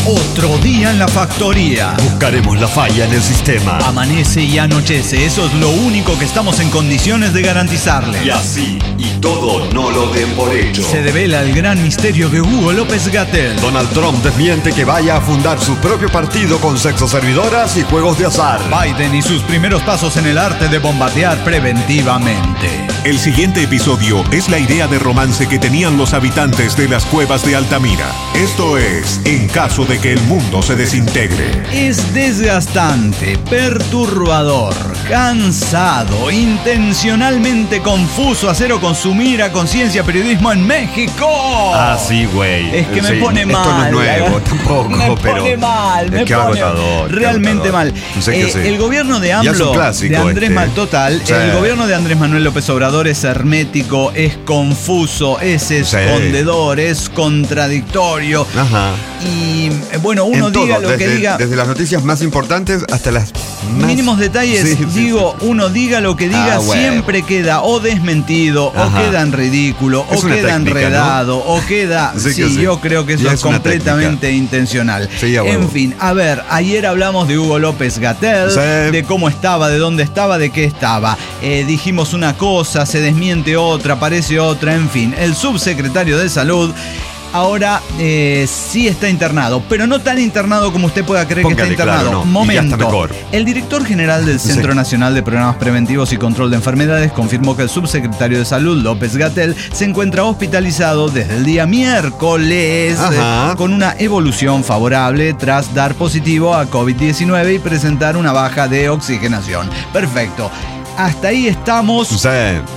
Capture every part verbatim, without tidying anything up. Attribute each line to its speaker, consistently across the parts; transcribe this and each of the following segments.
Speaker 1: Otro día en la factoría.
Speaker 2: Buscaremos la falla en el sistema.
Speaker 1: Amanece y anochece, eso es lo único que estamos en condiciones de garantizarle.
Speaker 2: Y así, y todo no lo den por hecho.
Speaker 1: Se devela el gran misterio de Hugo López-Gatell.
Speaker 2: Donald Trump desmiente que vaya a fundar su propio partido con sexoservidoras y juegos de azar.
Speaker 1: Biden y sus primeros pasos en el arte de bombardear preventivamente.
Speaker 3: El siguiente episodio es la idea de romance que tenían los habitantes de las cuevas de Altamira. Esto es, en caso de que el mundo se desintegre.
Speaker 1: Es desgastante, perturbador, cansado, intencionalmente confuso hacer o consumir a conciencia periodismo en México.
Speaker 2: Ah, sí, güey.
Speaker 1: Es que me
Speaker 2: sí,
Speaker 1: pone mal.
Speaker 2: Esto no es nuevo, tampoco,
Speaker 1: me
Speaker 2: pero...
Speaker 1: pone mal, me
Speaker 2: es que
Speaker 1: pone
Speaker 2: agotador,
Speaker 1: realmente
Speaker 2: agotador.
Speaker 1: mal.
Speaker 2: No sé qué
Speaker 1: Eh,
Speaker 2: hacer.
Speaker 1: el gobierno de
Speaker 2: Ya es un
Speaker 1: AMLO,
Speaker 2: clásico
Speaker 1: de Andrés
Speaker 2: este.
Speaker 1: Manuel, total,
Speaker 2: Sí.
Speaker 1: el gobierno de Andrés Manuel López Obrador es hermético, es confuso, es escondedor, es contradictorio.
Speaker 2: Ajá.
Speaker 1: Y eh, bueno, uno
Speaker 2: En
Speaker 1: diga
Speaker 2: todo,
Speaker 1: lo que
Speaker 2: desde,
Speaker 1: diga.
Speaker 2: Desde las noticias más importantes hasta las más...
Speaker 1: Mínimos detalles,
Speaker 2: Sí, sí,
Speaker 1: digo,
Speaker 2: sí.
Speaker 1: uno diga lo que diga,
Speaker 2: Ah, bueno.
Speaker 1: siempre queda o desmentido,
Speaker 2: Ajá.
Speaker 1: o queda en ridículo,
Speaker 2: Es
Speaker 1: o
Speaker 2: una
Speaker 1: queda
Speaker 2: técnica,
Speaker 1: enredado, o queda...
Speaker 2: Sí
Speaker 1: Sí,
Speaker 2: que sí.
Speaker 1: yo creo que eso
Speaker 2: Ya
Speaker 1: es,
Speaker 2: es una
Speaker 1: completamente intencional.
Speaker 2: Sí, a huevo.
Speaker 1: En fin, a ver, ayer hablamos de Hugo López-Gatell,
Speaker 2: Sí.
Speaker 1: de cómo estaba, de dónde estaba, de qué estaba. Eh, dijimos una cosa, se desmiente otra, aparece otra, en fin. El subsecretario de Salud... Ahora eh, sí está internado, pero no tan internado como usted pueda creer.
Speaker 2: Póngale,
Speaker 1: que está internado.
Speaker 2: claro, no. Y ya
Speaker 1: Momento.
Speaker 2: está mejor.
Speaker 1: El director general del Centro
Speaker 2: Sí.
Speaker 1: Nacional de Programas Preventivos y Control de Enfermedades confirmó que el subsecretario de Salud, López-Gatell, se encuentra hospitalizado desde el día miércoles
Speaker 2: Ajá.
Speaker 1: eh, con una evolución favorable tras dar positivo a COVID diecinueve y presentar una baja de oxigenación. Perfecto. Hasta ahí estamos
Speaker 2: Sí.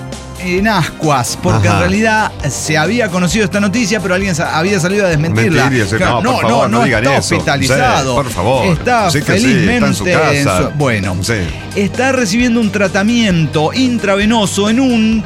Speaker 1: en ascuas, porque
Speaker 2: Ajá.
Speaker 1: en realidad se había conocido esta noticia, pero alguien sa- había salido a desmentirla.
Speaker 2: Mentir y decir,
Speaker 1: Claro,
Speaker 2: no, por favor, no digan
Speaker 1: está
Speaker 2: eso.
Speaker 1: hospitalizado.
Speaker 2: Sí, por favor.
Speaker 1: Está
Speaker 2: Sí que sí,
Speaker 1: felizmente
Speaker 2: está en su casa.
Speaker 1: su- bueno,
Speaker 2: Sí.
Speaker 1: está recibiendo un tratamiento intravenoso en un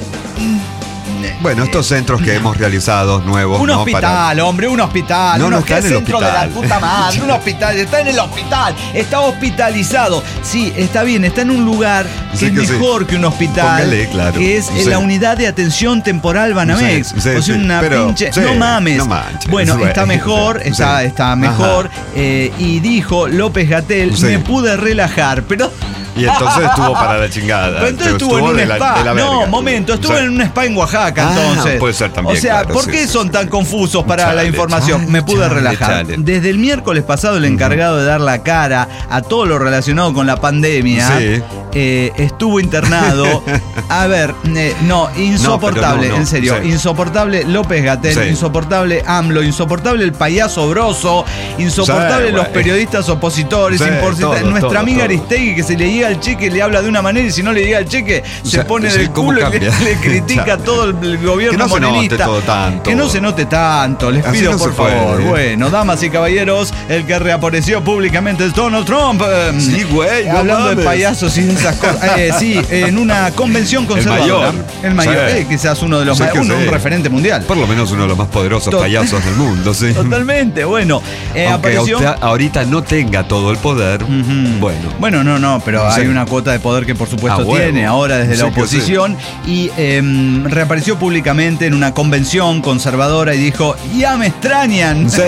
Speaker 2: Bueno, estos centros que hemos realizado nuevos,
Speaker 1: un
Speaker 2: ¿no?
Speaker 1: hospital,
Speaker 2: Para-
Speaker 1: hombre, un hospital.
Speaker 2: No,
Speaker 1: un
Speaker 2: no
Speaker 1: hospital,
Speaker 2: está en el
Speaker 1: centro de la
Speaker 2: hospital.
Speaker 1: puta madre, un hospital, está en el hospital, está hospitalizado. Sí, está bien, está en un lugar que
Speaker 2: Sí
Speaker 1: es
Speaker 2: que sí.
Speaker 1: mejor que un hospital,
Speaker 2: Póngale, claro.
Speaker 1: que es en
Speaker 2: Sí.
Speaker 1: la unidad de atención temporal Banamex.
Speaker 2: Sí, sí,
Speaker 1: o sea,
Speaker 2: sí,
Speaker 1: una
Speaker 2: pero-
Speaker 1: pinche.
Speaker 2: sí,
Speaker 1: no mames.
Speaker 2: no manches,
Speaker 1: bueno,
Speaker 2: güey.
Speaker 1: está mejor,
Speaker 2: Sí.
Speaker 1: está, está mejor.
Speaker 2: Ajá.
Speaker 1: eh, y dijo López-Gatell,
Speaker 2: Sí.
Speaker 1: me pude relajar, pero.
Speaker 2: Y entonces estuvo para la chingada.
Speaker 1: Pero entonces estuvo, en un
Speaker 2: de la-
Speaker 1: spa.
Speaker 2: de la
Speaker 1: no,
Speaker 2: verga.
Speaker 1: momento, estuvo
Speaker 2: O sea,
Speaker 1: en un spa en Oaxaca,
Speaker 2: Ah,
Speaker 1: entonces.
Speaker 2: puede ser también,
Speaker 1: O sea,
Speaker 2: claro,
Speaker 1: ¿por
Speaker 2: sí,
Speaker 1: qué
Speaker 2: sí,
Speaker 1: son
Speaker 2: sí.
Speaker 1: tan confusos para
Speaker 2: Chale,
Speaker 1: la información?
Speaker 2: chale,
Speaker 1: Me pude
Speaker 2: chale,
Speaker 1: relajar.
Speaker 2: chale.
Speaker 1: Desde el miércoles pasado, el encargado de dar la cara a todo lo relacionado con la pandemia
Speaker 2: Sí.
Speaker 1: eh, estuvo internado. A ver, eh, no, insoportable,
Speaker 2: No, pero no, no,
Speaker 1: en serio.
Speaker 2: sí.
Speaker 1: Insoportable López-Gatell,
Speaker 2: Sí.
Speaker 1: insoportable AMLO, insoportable el payaso Broso, insoportable
Speaker 2: Sí,
Speaker 1: los
Speaker 2: güey.
Speaker 1: periodistas opositores,
Speaker 2: Sí,
Speaker 1: insoportable
Speaker 2: todo,
Speaker 1: nuestra
Speaker 2: todo,
Speaker 1: amiga
Speaker 2: todo.
Speaker 1: Aristegui, que se le llega el cheque y le habla de una manera y si no le llega el cheque
Speaker 2: O
Speaker 1: se
Speaker 2: sea,
Speaker 1: pone
Speaker 2: sí,
Speaker 1: del
Speaker 2: ¿cómo
Speaker 1: culo y le,
Speaker 2: cambia?
Speaker 1: le critica
Speaker 2: Chale.
Speaker 1: todo el, el gobierno
Speaker 2: Que no se note
Speaker 1: morenista.
Speaker 2: todo tanto.
Speaker 1: Que no se note tanto, les
Speaker 2: Así
Speaker 1: pido
Speaker 2: no
Speaker 1: por
Speaker 2: se puede.
Speaker 1: favor. Bueno, damas y caballeros, el que reapareció públicamente es Donald Trump. eh,
Speaker 2: Sí, güey, no
Speaker 1: Hablando de
Speaker 2: mames.
Speaker 1: payasos y de esas cosas. Eh, sí, en una convención conservadora.
Speaker 2: mayor.
Speaker 1: El mayor.
Speaker 2: Sí.
Speaker 1: eh, quizás uno de los
Speaker 2: Sí
Speaker 1: más,
Speaker 2: que
Speaker 1: uno,
Speaker 2: sí.
Speaker 1: un referente mundial.
Speaker 2: Por lo menos uno de los más poderosos
Speaker 1: To-
Speaker 2: payasos del mundo, sí.
Speaker 1: Totalmente, bueno. eh,
Speaker 2: Aunque
Speaker 1: apareció.
Speaker 2: usted ahorita no tenga todo el poder,
Speaker 1: Ujú.
Speaker 2: bueno.
Speaker 1: Bueno, no, no, pero
Speaker 2: Sí.
Speaker 1: hay una cuota de poder que por supuesto
Speaker 2: Ah, huevo.
Speaker 1: tiene ahora desde la
Speaker 2: Sí que
Speaker 1: oposición y em, reapareció públicamente en una convención conservadora y dijo, ya me extrañan.
Speaker 2: Sí.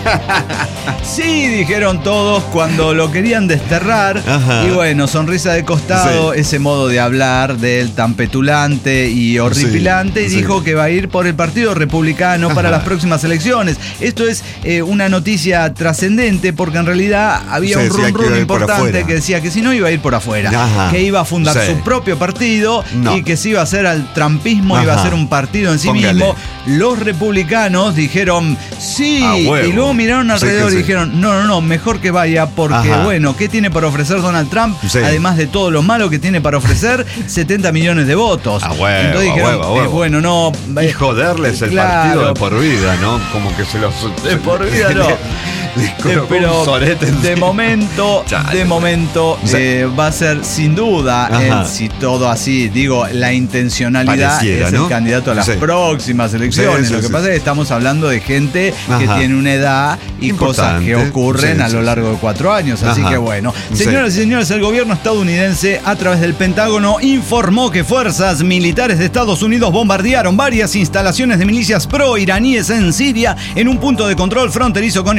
Speaker 1: Sí, dijeron todos cuando lo querían desterrar.
Speaker 2: Ajá.
Speaker 1: Y bueno, sonrisa de costado,
Speaker 2: Sí.
Speaker 1: ese modo de hablar de él tan petulante y horripilante.
Speaker 2: Sí,
Speaker 1: y
Speaker 2: sí.
Speaker 1: dijo que va a ir por el Partido Republicano para
Speaker 2: Ajá.
Speaker 1: las próximas elecciones. Esto es eh, una noticia trascendente porque en realidad había
Speaker 2: Se
Speaker 1: un
Speaker 2: decía
Speaker 1: rum
Speaker 2: que iba
Speaker 1: rum
Speaker 2: a ir por
Speaker 1: importante
Speaker 2: afuera.
Speaker 1: que decía que si no iba a ir por afuera,
Speaker 2: Ajá.
Speaker 1: que iba a fundar
Speaker 2: Sí.
Speaker 1: su propio partido
Speaker 2: No.
Speaker 1: y que se iba a hacer al trampismo, iba a
Speaker 2: Ajá.
Speaker 1: ser un partido en sí
Speaker 2: Póngale.
Speaker 1: mismo. Los republicanos dijeron sí,
Speaker 2: A huevo.
Speaker 1: y luego miraron
Speaker 2: Sí
Speaker 1: alrededor
Speaker 2: que
Speaker 1: y
Speaker 2: sí.
Speaker 1: dijeron no, no, no, mejor que vaya porque
Speaker 2: Ajá.
Speaker 1: bueno, ¿qué tiene para ofrecer Donald Trump?
Speaker 2: Sí.
Speaker 1: Además de todo lo malo que tiene para ofrecer, setenta millones de votos.
Speaker 2: A huevo,
Speaker 1: Entonces
Speaker 2: a
Speaker 1: dijeron,
Speaker 2: huevo, a huevo.
Speaker 1: eh, bueno, no.
Speaker 2: Y
Speaker 1: eh,
Speaker 2: joderles el
Speaker 1: claro.
Speaker 2: partido de por vida, ¿no? Como que se los...
Speaker 1: De por vida no.
Speaker 2: Les
Speaker 1: Eh,
Speaker 2: colocó
Speaker 1: pero
Speaker 2: un sorete
Speaker 1: de
Speaker 2: encima.
Speaker 1: momento,
Speaker 2: Chale.
Speaker 1: de momento
Speaker 2: Sí.
Speaker 1: eh, va a ser sin duda,
Speaker 2: Ajá.
Speaker 1: eh, si todo así, digo, la intencionalidad
Speaker 2: Pareciera,
Speaker 1: es
Speaker 2: ¿no?
Speaker 1: el candidato a las
Speaker 2: Sí.
Speaker 1: próximas elecciones.
Speaker 2: Sí, sí,
Speaker 1: Lo que
Speaker 2: sí,
Speaker 1: pasa
Speaker 2: sí.
Speaker 1: es que estamos hablando de gente que
Speaker 2: Ajá.
Speaker 1: tiene una edad y cosas que
Speaker 2: Importante.
Speaker 1: ocurren
Speaker 2: Sí,
Speaker 1: a lo
Speaker 2: sí,
Speaker 1: largo
Speaker 2: sí.
Speaker 1: de cuatro años. Así
Speaker 2: Ajá.
Speaker 1: que bueno,
Speaker 2: Sí.
Speaker 1: señoras y señores, el gobierno estadounidense a través del Pentágono informó que fuerzas militares de Estados Unidos bombardearon varias instalaciones de milicias pro-iraníes en Siria en un punto de control fronterizo con Irak durante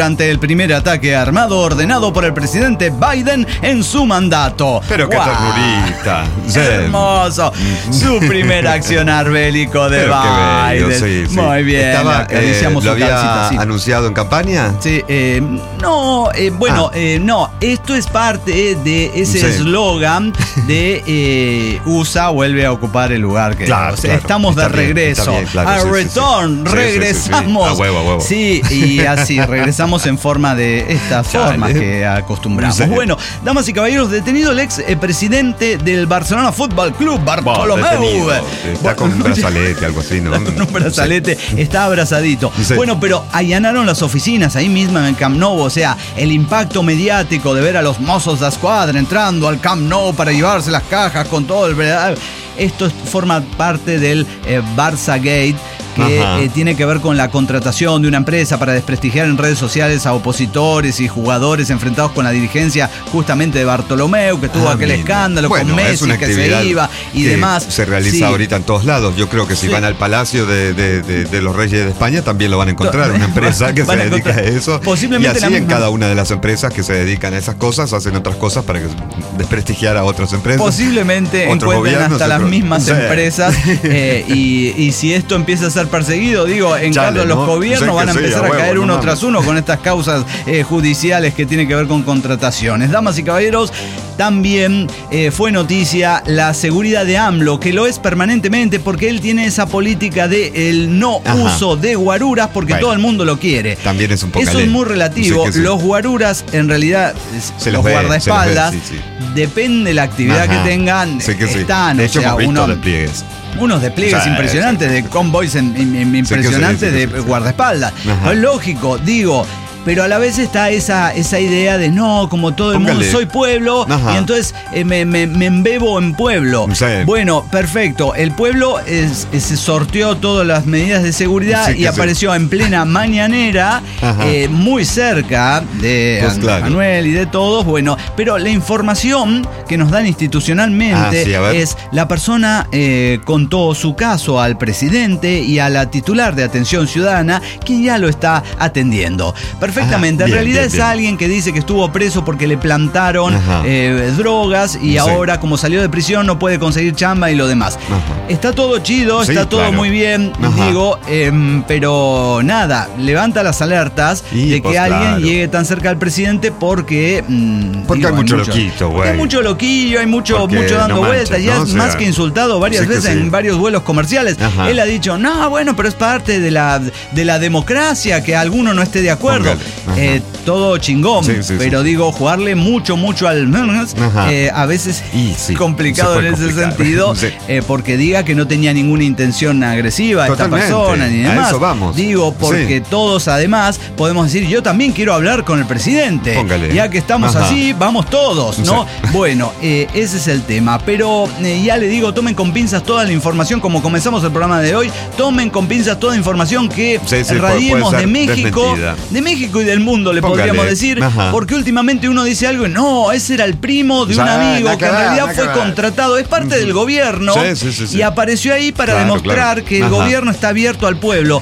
Speaker 1: durante el primer ataque armado ordenado por el presidente Biden en su mandato.
Speaker 2: Pero qué
Speaker 1: ¡Wow!
Speaker 2: ternurita. Sí.
Speaker 1: Hermoso. Su primer accionar bélico de
Speaker 2: Pero qué
Speaker 1: Biden.
Speaker 2: bello, sí, sí.
Speaker 1: Muy bien.
Speaker 2: Estaba,
Speaker 1: Acariciamos
Speaker 2: eh, ¿Lo
Speaker 1: su calcita,
Speaker 2: había
Speaker 1: sí.
Speaker 2: anunciado en campaña?
Speaker 1: Sí, eh, no, eh, bueno,
Speaker 2: Ah.
Speaker 1: eh, no, esto es parte de ese
Speaker 2: Sí.
Speaker 1: eslogan de eh, U S A vuelve a ocupar el lugar que
Speaker 2: Claro,
Speaker 1: o sea,
Speaker 2: claro.
Speaker 1: estamos de
Speaker 2: Está bien,
Speaker 1: regreso.
Speaker 2: está bien, claro,
Speaker 1: a
Speaker 2: sí, sí, sí.
Speaker 1: return,
Speaker 2: Sí, sí, sí, sí.
Speaker 1: regresamos.
Speaker 2: A huevo, a huevo.
Speaker 1: Sí, y así regresamos en forma de estas
Speaker 2: Chale.
Speaker 1: formas que acostumbramos.
Speaker 2: Sí.
Speaker 1: Bueno, damas y caballeros, detenido el ex eh, presidente del Barcelona Fútbol Club, Bartolomeu.
Speaker 2: Detenido. Está con un
Speaker 1: Bueno,
Speaker 2: brazalete, algo así, ¿no?
Speaker 1: con un brazalete, está abrazadito.
Speaker 2: Sí.
Speaker 1: Bueno, pero allanaron las oficinas ahí mismo en el Camp Nou, o sea, el impacto mediático de ver a los mozos de escuadra entrando al Camp Nou para llevarse las cajas con todo el... Esto es- forma parte del eh, Barça Gate, que eh, tiene que ver con la contratación de una empresa para desprestigiar en redes sociales a opositores y jugadores enfrentados con la dirigencia justamente de Bartolomeu, que tuvo
Speaker 2: Ah,
Speaker 1: aquel
Speaker 2: mira.
Speaker 1: escándalo
Speaker 2: Bueno,
Speaker 1: con
Speaker 2: es
Speaker 1: Messi
Speaker 2: una
Speaker 1: que
Speaker 2: actividad
Speaker 1: se iba y
Speaker 2: que
Speaker 1: demás.
Speaker 2: Se realiza
Speaker 1: Sí.
Speaker 2: ahorita en todos lados. Yo creo que si
Speaker 1: Sí.
Speaker 2: van al Palacio de, de- de- de los Reyes de España también lo van a encontrar. Una empresa que
Speaker 1: Van
Speaker 2: se
Speaker 1: a
Speaker 2: dedica a
Speaker 1: encontrar
Speaker 2: eso.
Speaker 1: posiblemente
Speaker 2: y
Speaker 1: la
Speaker 2: así en
Speaker 1: misma.
Speaker 2: cada una de las empresas que se dedican a esas cosas hacen otras cosas para que desprestigiar a otras empresas.
Speaker 1: Posiblemente
Speaker 2: Otros
Speaker 1: encuentren
Speaker 2: gobiernos,
Speaker 1: hasta las
Speaker 2: otros-
Speaker 1: mismas
Speaker 2: Sí.
Speaker 1: empresas eh, y, y si esto empieza a ser perseguido, digo, en
Speaker 2: Chale,
Speaker 1: cambio los
Speaker 2: ¿no?
Speaker 1: gobiernos
Speaker 2: Sí,
Speaker 1: van a
Speaker 2: que sí,
Speaker 1: empezar
Speaker 2: a
Speaker 1: a,
Speaker 2: huevo,
Speaker 1: caer
Speaker 2: no
Speaker 1: uno
Speaker 2: mames.
Speaker 1: tras uno con estas causas eh, judiciales que tienen que ver con contrataciones. Damas y caballeros, también eh, fue noticia la seguridad de AMLO, que lo es permanentemente porque él tiene esa política de el no
Speaker 2: Ajá.
Speaker 1: uso de guaruras porque
Speaker 2: Bueno.
Speaker 1: todo el mundo lo quiere.
Speaker 2: También es un poco
Speaker 1: Eso es muy relativo.
Speaker 2: Sí que sí.
Speaker 1: Los guaruras, en realidad, es-
Speaker 2: Se
Speaker 1: los
Speaker 2: los ve,
Speaker 1: guardaespaldas,
Speaker 2: se los ve, sí, sí.
Speaker 1: depende de la actividad
Speaker 2: Ajá.
Speaker 1: que tengan,
Speaker 2: Sí que sí.
Speaker 1: están.
Speaker 2: De
Speaker 1: o
Speaker 2: hecho,
Speaker 1: sea,
Speaker 2: hemos visto
Speaker 1: uno-
Speaker 2: despliegues.
Speaker 1: unos despliegues
Speaker 2: Sí,
Speaker 1: impresionantes
Speaker 2: sí, sí,
Speaker 1: de
Speaker 2: sí.
Speaker 1: convoys en- en- en- impresionantes
Speaker 2: sí, sí,
Speaker 1: de
Speaker 2: sí, sí.
Speaker 1: guardaespaldas.
Speaker 2: Ajá.
Speaker 1: Es lógico, digo. Pero a la vez está esa, esa idea de no, como todo el mundo
Speaker 2: Póngale.
Speaker 1: soy pueblo
Speaker 2: Ajá.
Speaker 1: y entonces eh, me, me- me embebo en pueblo.
Speaker 2: Sí.
Speaker 1: Bueno, perfecto. El pueblo es- es- se sorteó todas las medidas de seguridad
Speaker 2: Sí,
Speaker 1: y
Speaker 2: que sí.
Speaker 1: apareció en plena mañanera,
Speaker 2: Ajá.
Speaker 1: eh, muy cerca de
Speaker 2: Pues
Speaker 1: An-
Speaker 2: claro.
Speaker 1: Manuel y de todos. Bueno, pero la información que nos dan institucionalmente
Speaker 2: Ah, sí, a ver.
Speaker 1: es la persona eh, contó su caso al presidente y a la titular de Atención Ciudadana, quien ya lo está atendiendo. Perfectamente.
Speaker 2: Ah,
Speaker 1: en
Speaker 2: bien,
Speaker 1: realidad
Speaker 2: bien,
Speaker 1: es
Speaker 2: bien.
Speaker 1: alguien que dice que estuvo preso porque le plantaron
Speaker 2: Ajá.
Speaker 1: eh, drogas y
Speaker 2: Sí.
Speaker 1: ahora, como salió de prisión, no puede conseguir chamba y lo demás.
Speaker 2: Ajá.
Speaker 1: Está todo chido,
Speaker 2: Sí,
Speaker 1: está todo
Speaker 2: claro.
Speaker 1: muy bien,
Speaker 2: Ajá.
Speaker 1: digo, em, pero nada, levanta las alertas
Speaker 2: Y,
Speaker 1: de que
Speaker 2: pues,
Speaker 1: alguien
Speaker 2: claro.
Speaker 1: llegue tan cerca al presidente porque... mm,
Speaker 2: Porque
Speaker 1: digo,
Speaker 2: hay mucho loquito,
Speaker 1: porque hay
Speaker 2: güey.
Speaker 1: mucho loquillo, hay mucho,
Speaker 2: Porque
Speaker 1: mucho dando
Speaker 2: no manches,
Speaker 1: vueltas. Ya
Speaker 2: ¿no?
Speaker 1: es
Speaker 2: O sea,
Speaker 1: más que insultado varias
Speaker 2: sí que
Speaker 1: veces
Speaker 2: sí.
Speaker 1: en varios vuelos comerciales.
Speaker 2: Ajá.
Speaker 1: Él ha dicho, no, bueno, pero es parte de la, de la democracia, que alguno no esté de acuerdo.
Speaker 2: Póngale. Ajá.
Speaker 1: Eh, todo chingón,
Speaker 2: Sí, sí,
Speaker 1: pero
Speaker 2: sí.
Speaker 1: digo, jugarle mucho, mucho al
Speaker 2: Ajá.
Speaker 1: eh, a veces
Speaker 2: Y sí,
Speaker 1: es complicado
Speaker 2: se
Speaker 1: en
Speaker 2: puede
Speaker 1: ese
Speaker 2: complicar.
Speaker 1: sentido,
Speaker 2: Sí.
Speaker 1: eh, porque diga que no tenía ninguna intención agresiva esta
Speaker 2: Totalmente.
Speaker 1: persona ni
Speaker 2: A
Speaker 1: demás.
Speaker 2: eso vamos.
Speaker 1: Digo, porque
Speaker 2: Sí.
Speaker 1: todos además podemos decir, yo también quiero hablar con el presidente.
Speaker 2: Póngale.
Speaker 1: Ya que estamos
Speaker 2: Ajá.
Speaker 1: así, vamos todos, ¿no?
Speaker 2: Sí.
Speaker 1: Bueno, eh, ese es el tema. Pero eh, ya le digo, tomen con pinzas toda la información, como comenzamos el programa de hoy, tomen con pinzas toda la información que
Speaker 2: Sí, sí,
Speaker 1: radiemos
Speaker 2: puede
Speaker 1: de
Speaker 2: ser
Speaker 1: México,
Speaker 2: desmentida.
Speaker 1: de México y del mundo, le
Speaker 2: Póngale.
Speaker 1: podríamos decir,
Speaker 2: Ajá.
Speaker 1: porque últimamente uno dice algo y no, ese era el primo de un
Speaker 2: Ya,
Speaker 1: amigo
Speaker 2: nada
Speaker 1: que en
Speaker 2: que ver,
Speaker 1: realidad
Speaker 2: nada
Speaker 1: fue
Speaker 2: que ver.
Speaker 1: contratado, es parte del gobierno
Speaker 2: Sí, sí, sí, sí.
Speaker 1: y apareció ahí para
Speaker 2: Claro,
Speaker 1: demostrar
Speaker 2: claro.
Speaker 1: que el
Speaker 2: Ajá.
Speaker 1: gobierno está abierto al pueblo.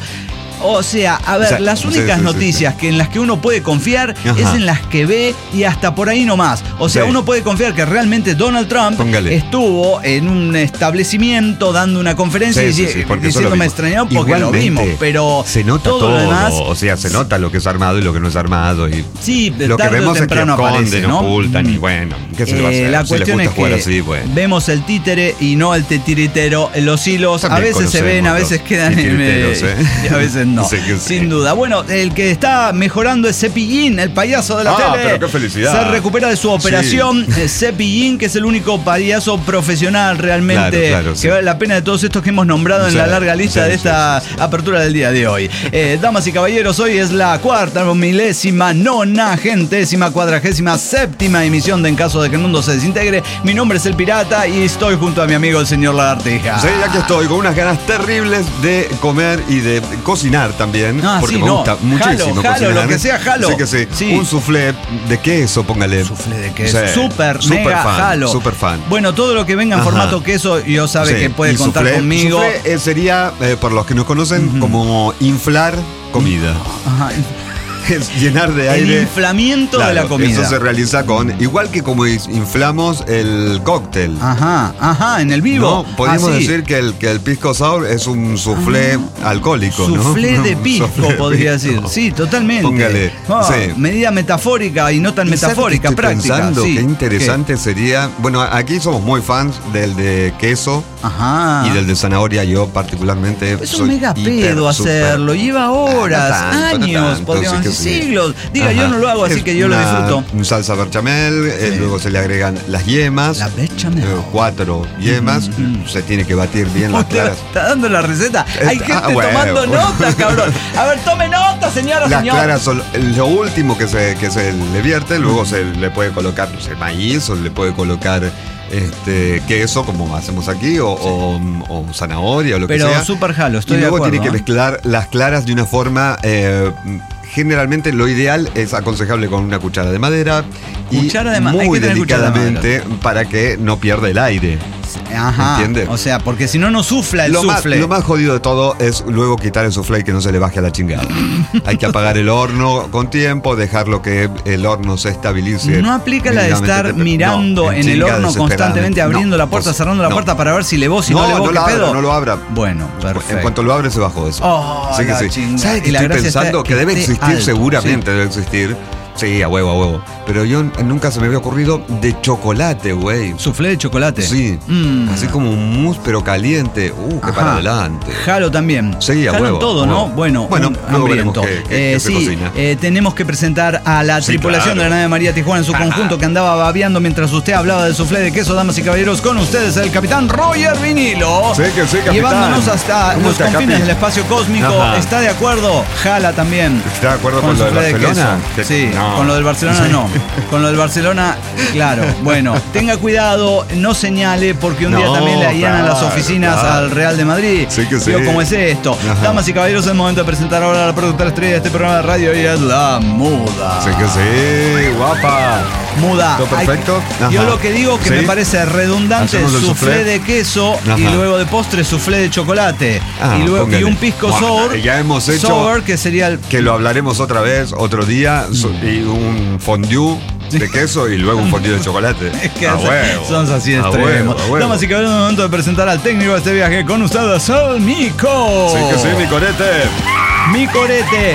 Speaker 1: O sea, a ver,
Speaker 2: O sea,
Speaker 1: las
Speaker 2: sí,
Speaker 1: únicas
Speaker 2: sí, sí,
Speaker 1: noticias que en las que uno puede confiar
Speaker 2: Ajá.
Speaker 1: es en las que ve y hasta por ahí nomás. O sea,
Speaker 2: Sí.
Speaker 1: uno puede confiar que realmente Donald Trump
Speaker 2: Póngale.
Speaker 1: estuvo en un establecimiento dando una conferencia
Speaker 2: Sí,
Speaker 1: y
Speaker 2: sí,
Speaker 1: dici-
Speaker 2: sí, porque eso
Speaker 1: diciendo
Speaker 2: lo
Speaker 1: me
Speaker 2: vimos.
Speaker 1: extrañó porque lo
Speaker 2: Igualmente,
Speaker 1: vimos, pero
Speaker 2: se nota
Speaker 1: todo,
Speaker 2: todo,
Speaker 1: lo demás.
Speaker 2: o sea, se nota lo que es armado y lo que no es armado y
Speaker 1: Sí,
Speaker 2: lo que
Speaker 1: tarde o
Speaker 2: vemos es que
Speaker 1: temprano
Speaker 2: esconden,
Speaker 1: aparece, ¿no?
Speaker 2: ocultan y bueno, ¿qué se le va a
Speaker 1: Eh,
Speaker 2: hacer?
Speaker 1: la
Speaker 2: Si les
Speaker 1: cuestión
Speaker 2: gusta
Speaker 1: es
Speaker 2: jugar
Speaker 1: que
Speaker 2: así, bueno.
Speaker 1: vemos el títere y no el tetiritero. Los hilos a
Speaker 2: También
Speaker 1: veces se ven, a
Speaker 2: conocemos
Speaker 1: veces
Speaker 2: los
Speaker 1: quedan en
Speaker 2: titiriteros, ¿eh?
Speaker 1: y a veces no.
Speaker 2: Sí que sí.
Speaker 1: Sin duda. Bueno, el que está mejorando es Cepillín, el payaso de la
Speaker 2: Ah,
Speaker 1: tele.
Speaker 2: pero qué felicidad.
Speaker 1: Se recupera de su operación. Eh, Cepillín, que es el único payaso profesional realmente
Speaker 2: Claro, claro, sí.
Speaker 1: que vale la pena de todos estos que hemos nombrado en
Speaker 2: Sí,
Speaker 1: la larga lista
Speaker 2: sí,
Speaker 1: de
Speaker 2: sí,
Speaker 1: esta
Speaker 2: sí, sí.
Speaker 1: apertura del día de hoy. Eh, damas y caballeros, hoy es la cuarta, milésima, nonagentésima, cuadragésima, séptima emisión de En Caso de que el Mundo se Desintegre. Mi nombre es El Pirata y estoy junto a mi amigo el señor Lagartija.
Speaker 2: Sí, aquí estoy con unas ganas terribles de comer y de cocinar también.
Speaker 1: Ah,
Speaker 2: porque
Speaker 1: sí,
Speaker 2: me
Speaker 1: no.
Speaker 2: gusta
Speaker 1: Jalo,
Speaker 2: muchísimo
Speaker 1: jalo,
Speaker 2: cocinar.
Speaker 1: lo que sea, jalo.
Speaker 2: Sí que sí.
Speaker 1: Sí.
Speaker 2: Un soufflé de queso, póngale.
Speaker 1: Soufflé de queso.
Speaker 2: Sí.
Speaker 1: Súper,
Speaker 2: Super
Speaker 1: mega
Speaker 2: fan,
Speaker 1: jalo.
Speaker 2: Super fan.
Speaker 1: Bueno, todo lo que venga en
Speaker 2: Ajá.
Speaker 1: formato queso, yo sabe
Speaker 2: Sí,
Speaker 1: que puede
Speaker 2: y
Speaker 1: contar
Speaker 2: soufflé-
Speaker 1: conmigo.
Speaker 2: soufflé, eh, sería, eh, por los que nos conocen, como inflar comida.
Speaker 1: Ajá.
Speaker 2: es llenar de
Speaker 1: El
Speaker 2: aire.
Speaker 1: inflamiento
Speaker 2: Claro,
Speaker 1: de la comida.
Speaker 2: Eso se realiza con, igual que como inflamos el cóctel.
Speaker 1: Ajá, ajá, en el vivo.
Speaker 2: No, podríamos
Speaker 1: Ah, sí.
Speaker 2: decir que el, que el pisco sour es un soufflé
Speaker 1: Ah,
Speaker 2: alcohólico, ¿no?
Speaker 1: Soufflé de pisco,
Speaker 2: Soufflé de
Speaker 1: podría
Speaker 2: pisco.
Speaker 1: decir. Sí, totalmente.
Speaker 2: Póngale,
Speaker 1: Ah,
Speaker 2: sí.
Speaker 1: Medida metafórica y no tan
Speaker 2: ¿Y sabe
Speaker 1: metafórica,
Speaker 2: qué estoy
Speaker 1: práctica.
Speaker 2: pensando?
Speaker 1: Sí.
Speaker 2: Qué interesante sería. Bueno, aquí somos muy fans del de queso
Speaker 1: ¿Qué? Ajá.
Speaker 2: y del de zanahoria. Yo particularmente
Speaker 1: Es
Speaker 2: soy
Speaker 1: un mega
Speaker 2: hiper,
Speaker 1: pedo
Speaker 2: súper-
Speaker 1: hacerlo, lleva horas,
Speaker 2: Ah, no tanto, no
Speaker 1: años,
Speaker 2: tanto,
Speaker 1: podríamos
Speaker 2: sí que
Speaker 1: decir,
Speaker 2: sí.
Speaker 1: siglos. Diga,
Speaker 2: Ajá.
Speaker 1: yo no lo hago, así
Speaker 2: Es
Speaker 1: que yo lo
Speaker 2: una
Speaker 1: disfruto.
Speaker 2: Salsa bechamel, eh,
Speaker 1: Sí.
Speaker 2: luego se le agregan las yemas.
Speaker 1: La bechamel.
Speaker 2: eh, cuatro yemas, se tiene que batir bien las
Speaker 1: Usted
Speaker 2: claras.
Speaker 1: está dando la receta. Hay
Speaker 2: Está-
Speaker 1: gente
Speaker 2: ah, bueno.
Speaker 1: tomando nota, cabrón. A ver, tome nota, señora,
Speaker 2: Las
Speaker 1: señor.
Speaker 2: claras son lo último que se, que se le vierte, luego se le puede colocar, no sé, maíz o le puede colocar este queso, como hacemos aquí, o, o- o zanahoria o lo
Speaker 1: Pero
Speaker 2: que sea.
Speaker 1: súper jalo, estoy
Speaker 2: y
Speaker 1: de
Speaker 2: luego
Speaker 1: acuerdo.
Speaker 2: tiene que
Speaker 1: ¿eh?
Speaker 2: mezclar las claras de una forma. eh, Generalmente lo ideal es aconsejable con una cuchara de madera y
Speaker 1: Cuchara de ma- hay
Speaker 2: muy
Speaker 1: que tener cuchara de
Speaker 2: delicadamente para que no pierda el aire.
Speaker 1: Ajá.
Speaker 2: ¿Entiende?
Speaker 1: O sea, porque si no, no sufla el
Speaker 2: Lo más,
Speaker 1: sufle.
Speaker 2: lo más jodido de todo es luego quitar el soufflé y que no se le baje a la chingada. Hay que apagar el horno con tiempo, dejarlo que el horno se estabilice.
Speaker 1: No aplica la de
Speaker 2: mínimamente
Speaker 1: estar
Speaker 2: temprano.
Speaker 1: mirando
Speaker 2: No,
Speaker 1: en el
Speaker 2: chinga,
Speaker 1: horno
Speaker 2: desesperadamente.
Speaker 1: constantemente, abriendo
Speaker 2: No,
Speaker 1: la puerta,
Speaker 2: pues,
Speaker 1: cerrando la
Speaker 2: no.
Speaker 1: puerta para ver si le vos, si no,
Speaker 2: No,
Speaker 1: le vos,
Speaker 2: no
Speaker 1: qué
Speaker 2: lo abra,
Speaker 1: pedo.
Speaker 2: no lo abra.
Speaker 1: Bueno, perfecto.
Speaker 2: En cuanto lo abre se bajó eso.
Speaker 1: Oh,
Speaker 2: sí que
Speaker 1: la
Speaker 2: sí.
Speaker 1: chingada.
Speaker 2: ¿Sabes
Speaker 1: Y
Speaker 2: qué
Speaker 1: la
Speaker 2: estoy
Speaker 1: gracia está
Speaker 2: pensando? Que
Speaker 1: que
Speaker 2: debe
Speaker 1: esté
Speaker 2: existir,
Speaker 1: alto,
Speaker 2: seguramente debe existir. Sí, a huevo, a huevo. Pero yo nunca se me había ocurrido de chocolate, güey.
Speaker 1: Soufflé de chocolate.
Speaker 2: Sí.
Speaker 1: Mm.
Speaker 2: Así como un mousse, pero caliente. Uh, que
Speaker 1: Ajá.
Speaker 2: para adelante.
Speaker 1: Jalo también.
Speaker 2: Sí, a
Speaker 1: Jalo
Speaker 2: huevo,
Speaker 1: en todo,
Speaker 2: a
Speaker 1: ¿no?
Speaker 2: huevo.
Speaker 1: Bueno,
Speaker 2: Bueno,
Speaker 1: un
Speaker 2: luego
Speaker 1: hambriento.
Speaker 2: veremos qué- qué-
Speaker 1: Eh,
Speaker 2: qué se
Speaker 1: sí,
Speaker 2: cocina.
Speaker 1: eh, tenemos que presentar a la
Speaker 2: Sí,
Speaker 1: tripulación
Speaker 2: claro.
Speaker 1: de la nave María Tijuana en su conjunto que andaba babeando mientras usted hablaba del soufflé de queso, damas y caballeros. Con ustedes el capitán Roger Vinilo.
Speaker 2: Sí que sí, capitán.
Speaker 1: Llevándonos hasta
Speaker 2: ¿Cómo
Speaker 1: los
Speaker 2: está,
Speaker 1: confines
Speaker 2: capi?
Speaker 1: del espacio cósmico.
Speaker 2: Ajá.
Speaker 1: ¿Está de acuerdo? Jala también.
Speaker 2: ¿Está de acuerdo con
Speaker 1: el
Speaker 2: lo de
Speaker 1: soufflé
Speaker 2: Barcelona?
Speaker 1: queso.
Speaker 2: Que-
Speaker 1: Sí,
Speaker 2: no.
Speaker 1: con lo del Barcelona
Speaker 2: Sí.
Speaker 1: no. Con lo del Barcelona, claro. Bueno, tenga cuidado, no señale, porque un día
Speaker 2: No,
Speaker 1: también le allanan
Speaker 2: claro,
Speaker 1: las oficinas
Speaker 2: claro.
Speaker 1: al Real de Madrid.
Speaker 2: Sí que sí.
Speaker 1: Digo, ¿cómo es esto?
Speaker 2: Ajá.
Speaker 1: Damas y caballeros, es el momento de presentar ahora a la productora estrella de este programa de radio y es la Muda.
Speaker 2: Sí que sí, guapa.
Speaker 1: Muda.
Speaker 2: ¿Todo perfecto?
Speaker 1: Hay- Yo
Speaker 2: Ajá.
Speaker 1: lo que digo que
Speaker 2: ¿Sí?
Speaker 1: me parece redundante
Speaker 2: ¿Hacemos el
Speaker 1: soufflé
Speaker 2: soufflé?
Speaker 1: de queso
Speaker 2: Ajá.
Speaker 1: y luego de postre soufflé de chocolate.
Speaker 2: Ah,
Speaker 1: y luego y
Speaker 2: póngale.
Speaker 1: un pisco
Speaker 2: Bueno,
Speaker 1: sour.
Speaker 2: ya hemos hecho-
Speaker 1: Sour, que sería el.
Speaker 2: Que lo hablaremos otra vez, otro día, so- y un fondue de queso y luego un fondue de chocolate.
Speaker 1: Es que
Speaker 2: A
Speaker 1: hace-
Speaker 2: huevo.
Speaker 1: son así
Speaker 2: A
Speaker 1: extremos.
Speaker 2: huevo, a huevo.
Speaker 1: Damas y caballeros, es el momento de presentar al técnico de este viaje con ustedes, el Mico.
Speaker 2: Sí que sí, mi corete.
Speaker 1: Mi corete.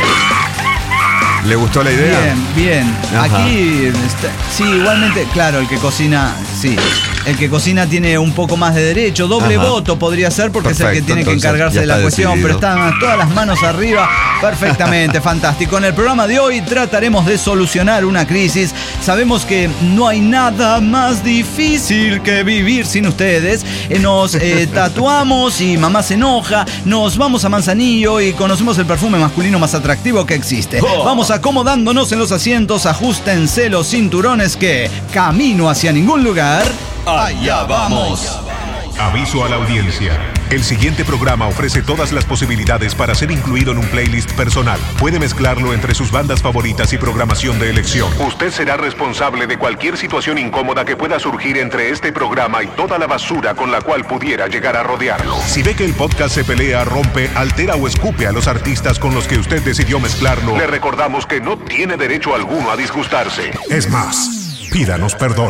Speaker 2: ¿Le gustó la idea?
Speaker 1: Bien, bien.
Speaker 2: Ajá.
Speaker 1: Aquí, está- sí, igualmente, claro, el que cocina, sí. El que cocina tiene un poco más de derecho. Doble
Speaker 2: Ajá.
Speaker 1: voto podría ser porque es el que
Speaker 2: Perfecto,
Speaker 1: tiene que
Speaker 2: entonces,
Speaker 1: encargarse
Speaker 2: ya
Speaker 1: de la
Speaker 2: está
Speaker 1: cuestión,
Speaker 2: decidido.
Speaker 1: pero están todas las manos arriba. Perfectamente, fantástico. En el programa de hoy trataremos de solucionar una crisis. Sabemos que no hay nada más difícil que vivir sin ustedes. Eh, Nos eh, tatuamos y mamá se enoja. Nos vamos a Manzanillo y conocemos el perfume masculino más atractivo que existe. Vamos acomodándonos en los asientos, ajustense los cinturones que camino hacia ningún lugar. Allá vamos.
Speaker 3: Aviso a la audiencia. El siguiente programa ofrece todas las posibilidades para ser incluido en un playlist personal. Puede mezclarlo entre sus bandas favoritas y programación de elección. Usted será responsable de cualquier situación incómoda que pueda surgir entre este programa y toda la basura con la cual pudiera llegar a rodearlo. Si ve que el podcast se pelea, rompe, altera o escupe a los artistas con los que usted decidió mezclarlo, le recordamos que no tiene derecho alguno a disgustarse. Es más, pídanos perdón.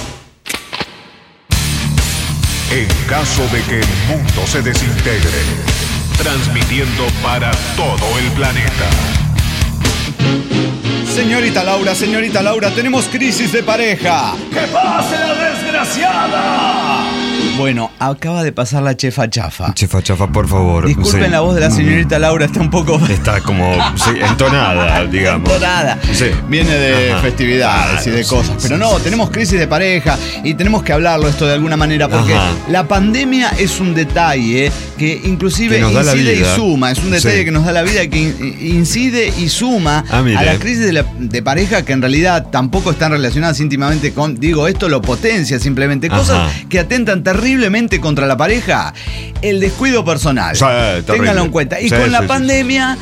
Speaker 3: En caso de que el mundo se desintegre, transmitiendo para todo el planeta.
Speaker 1: Señorita Laura, señorita Laura, tenemos crisis de pareja. ¡Que pase la desgraciada! Bueno, acaba de pasar la chefa chafa.
Speaker 2: Chefa chafa, por favor.
Speaker 1: Disculpen
Speaker 2: Sí.
Speaker 1: la voz de la señorita Laura, está un poco...
Speaker 2: Está como sí, entonada, digamos.
Speaker 1: Entonada.
Speaker 2: Sí.
Speaker 1: Viene de
Speaker 2: Ajá.
Speaker 1: festividades y de
Speaker 2: Claro,
Speaker 1: cosas.
Speaker 2: sí,
Speaker 1: Pero
Speaker 2: sí,
Speaker 1: no,
Speaker 2: sí,
Speaker 1: tenemos crisis de pareja y tenemos que hablarlo esto de alguna manera porque
Speaker 2: Ajá.
Speaker 1: la pandemia es un detalle que inclusive
Speaker 2: Que nos da la
Speaker 1: incide y
Speaker 2: vida.
Speaker 1: suma. Es un detalle
Speaker 2: Sí.
Speaker 1: que nos da la vida, que in- incide y suma
Speaker 2: Ah, mire.
Speaker 1: a la crisis de, la- de pareja que en realidad tampoco están relacionadas íntimamente con, digo, esto lo potencia simplemente. Cosas
Speaker 2: Ajá.
Speaker 1: que atentan terriblemente contra la pareja. El descuido personal.
Speaker 2: Sí, terrible.
Speaker 1: Ténganlo en cuenta. Y
Speaker 2: Sí,
Speaker 1: con la
Speaker 2: sí, sí,
Speaker 1: pandemia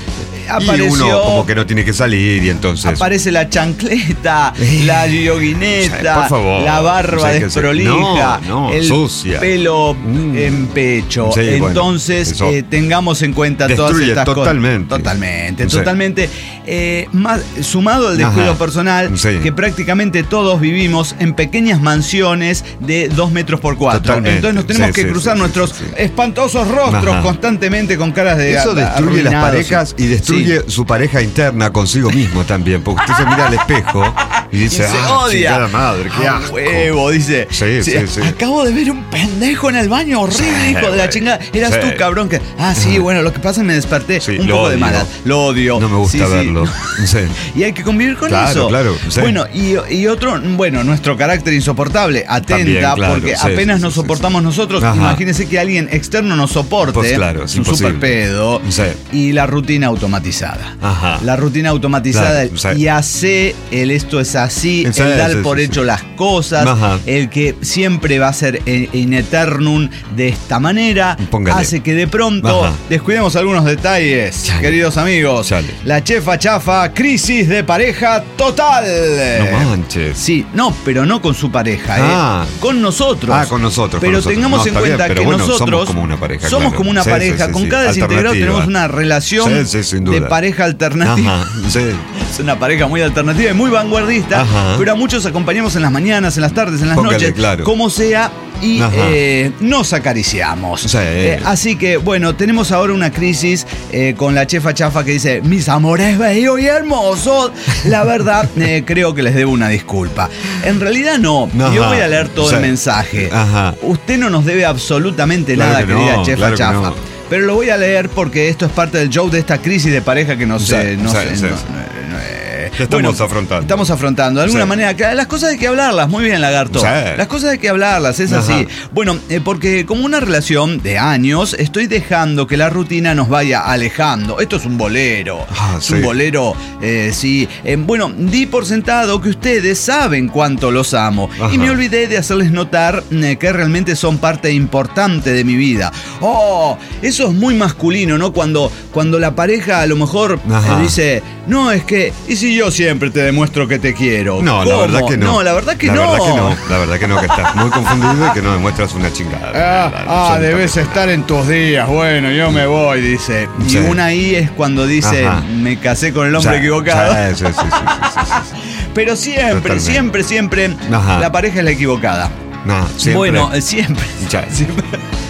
Speaker 1: apareció,
Speaker 2: y uno como que no tiene que salir y entonces...
Speaker 1: Aparece la chancleta, la yoguineta,
Speaker 2: por favor,
Speaker 1: la barba desprolija,
Speaker 2: no, no,
Speaker 1: el
Speaker 2: sucia.
Speaker 1: pelo
Speaker 2: mm.
Speaker 1: en pecho.
Speaker 2: Sí,
Speaker 1: entonces,
Speaker 2: bueno,
Speaker 1: eh, tengamos en cuenta todas estas
Speaker 2: totalmente.
Speaker 1: cosas. Totalmente.
Speaker 2: Sí.
Speaker 1: Totalmente. Eh, más, sumado al descuido
Speaker 2: Ajá.
Speaker 1: personal,
Speaker 2: sí.
Speaker 1: que prácticamente todos vivimos en pequeñas mansiones de dos metros por cuatro.
Speaker 2: Totalmente.
Speaker 1: Entonces nos tenemos
Speaker 2: Sí,
Speaker 1: que
Speaker 2: sí,
Speaker 1: cruzar
Speaker 2: sí,
Speaker 1: nuestros
Speaker 2: sí, sí.
Speaker 1: espantosos rostros
Speaker 2: Ajá.
Speaker 1: constantemente con caras de
Speaker 2: Eso destruye las parejas y destruye
Speaker 1: Sí.
Speaker 2: su pareja interna consigo mismo también, porque usted se mira al espejo y dice,
Speaker 1: Y se
Speaker 2: ah,
Speaker 1: odia.
Speaker 2: chingada madre, qué
Speaker 1: Ah,
Speaker 2: asco.
Speaker 1: huevo, dice.
Speaker 2: Sí, sí, sí.
Speaker 1: Acabo de ver un pendejo en el baño, horrible,
Speaker 2: Sí,
Speaker 1: hijo de la
Speaker 2: güey.
Speaker 1: chingada. Eras
Speaker 2: Sí.
Speaker 1: tú, cabrón. Que... Ah, sí, bueno, lo que pasa es que me desperté
Speaker 2: Sí,
Speaker 1: un
Speaker 2: lo
Speaker 1: poco de
Speaker 2: odio.
Speaker 1: malas. Lo odio.
Speaker 2: No me gusta
Speaker 1: Sí, sí.
Speaker 2: verlo. Sí.
Speaker 1: Y hay que convivir con
Speaker 2: Claro,
Speaker 1: eso.
Speaker 2: claro, sí.
Speaker 1: Bueno, y, y otro, bueno, nuestro carácter insoportable. Atenta,
Speaker 2: También, claro,
Speaker 1: porque
Speaker 2: sí,
Speaker 1: apenas
Speaker 2: sí,
Speaker 1: nos
Speaker 2: sí,
Speaker 1: soportamos
Speaker 2: sí.
Speaker 1: nosotros.
Speaker 2: Ajá.
Speaker 1: Imagínese que alguien externo nos soporte.
Speaker 2: Pues claro, es
Speaker 1: es un
Speaker 2: imposible.
Speaker 1: super pedo.
Speaker 2: Sí.
Speaker 1: Y la rutina automatizada.
Speaker 2: Ajá.
Speaker 1: La rutina automatizada.
Speaker 2: Claro, sí.
Speaker 1: Y hace el esto es así,
Speaker 2: Sí,
Speaker 1: el dar
Speaker 2: sí,
Speaker 1: por
Speaker 2: sí,
Speaker 1: hecho
Speaker 2: sí.
Speaker 1: las cosas,
Speaker 2: Ajá.
Speaker 1: el que siempre va a ser in eternum de esta manera,
Speaker 2: Póngale.
Speaker 1: hace que de pronto
Speaker 2: Ajá.
Speaker 1: descuidemos algunos detalles,
Speaker 2: Chale.
Speaker 1: queridos amigos.
Speaker 2: Chale.
Speaker 1: La chefa chafa, crisis de pareja total.
Speaker 2: No manches.
Speaker 1: Sí, no, pero no con su pareja,
Speaker 2: Ah.
Speaker 1: ¿eh? Con nosotros.
Speaker 2: Ah, con nosotros,
Speaker 1: Pero
Speaker 2: con nosotros.
Speaker 1: tengamos
Speaker 2: No,
Speaker 1: en
Speaker 2: está bien,
Speaker 1: cuenta
Speaker 2: pero
Speaker 1: que
Speaker 2: bueno,
Speaker 1: nosotros
Speaker 2: somos como una pareja,
Speaker 1: somos
Speaker 2: claro.
Speaker 1: como una
Speaker 2: Sí,
Speaker 1: pareja.
Speaker 2: sí, sí,
Speaker 1: con
Speaker 2: sí.
Speaker 1: cada desintegrado
Speaker 2: Alternativa.
Speaker 1: tenemos una relación
Speaker 2: Sí, sí, sin
Speaker 1: de
Speaker 2: duda.
Speaker 1: pareja alternativa.
Speaker 2: Ajá, sí.
Speaker 1: Es una pareja muy alternativa y muy vanguardista,
Speaker 2: Ajá.
Speaker 1: pero a muchos acompañamos en las mañanas, en las tardes, en las
Speaker 2: Póngale,
Speaker 1: noches,
Speaker 2: claro.
Speaker 1: como sea, y
Speaker 2: Ajá.
Speaker 1: eh, nos acariciamos.
Speaker 2: Sí.
Speaker 1: Eh, así que, bueno, tenemos ahora una crisis eh, con la chefa chafa que dice, mis amores bellos y hermosos, la verdad, eh, creo que les debo una disculpa. En realidad no,
Speaker 2: Ajá.
Speaker 1: yo voy a leer todo
Speaker 2: Sí.
Speaker 1: el mensaje.
Speaker 2: Ajá.
Speaker 1: Usted no nos debe absolutamente
Speaker 2: Claro
Speaker 1: nada,
Speaker 2: que
Speaker 1: querida
Speaker 2: no,
Speaker 1: chefa
Speaker 2: claro que
Speaker 1: chafa.
Speaker 2: no.
Speaker 1: Pero lo voy a leer porque esto es parte del show de esta crisis de pareja que no sé,
Speaker 2: Sí,
Speaker 1: no
Speaker 2: sí,
Speaker 1: sé,
Speaker 2: sí,
Speaker 1: no-
Speaker 2: sí.
Speaker 1: no- no- eh,
Speaker 2: Que estamos afrontando.
Speaker 1: Estamos afrontando. De alguna
Speaker 2: Sí.
Speaker 1: manera, que las cosas hay que hablarlas. Muy bien, Lagarto.
Speaker 2: Sí.
Speaker 1: Las cosas hay que hablarlas, es
Speaker 2: Ajá.
Speaker 1: así. Bueno, eh, porque como una relación de años, estoy dejando que la rutina nos vaya alejando. Esto es un bolero.
Speaker 2: Ah,
Speaker 1: es
Speaker 2: sí.
Speaker 1: un bolero, eh, sí. Eh, bueno, di por sentado que ustedes saben cuánto los amo.
Speaker 2: Ajá.
Speaker 1: Y me olvidé de hacerles notar eh, que realmente son parte importante de mi vida. Oh, eso es muy masculino, ¿no? Cuando, cuando la pareja a lo mejor
Speaker 2: Ajá.
Speaker 1: eh, dice, no, es que, ¿y si yo siempre te demuestro que te quiero?
Speaker 2: No, la
Speaker 1: ¿Cómo?
Speaker 2: verdad que no.
Speaker 1: No, la verdad que
Speaker 2: la
Speaker 1: no.
Speaker 2: verdad que no. La verdad que no, que estás muy confundido y que no demuestras una chingada.
Speaker 1: Ah, ah, debes estar en tus días. Bueno, yo me voy, dice. Y
Speaker 2: Sí.
Speaker 1: una ahí es cuando dice,
Speaker 2: Ajá.
Speaker 1: me casé con el hombre
Speaker 2: Sí,
Speaker 1: equivocado.
Speaker 2: Sí, sí, sí, sí, sí, sí, sí.
Speaker 1: Pero siempre,
Speaker 2: Totalmente.
Speaker 1: siempre, siempre,
Speaker 2: Ajá.
Speaker 1: la pareja es la equivocada.
Speaker 2: No, siempre.
Speaker 1: Bueno, eh, siempre.
Speaker 2: Ya.
Speaker 1: siempre.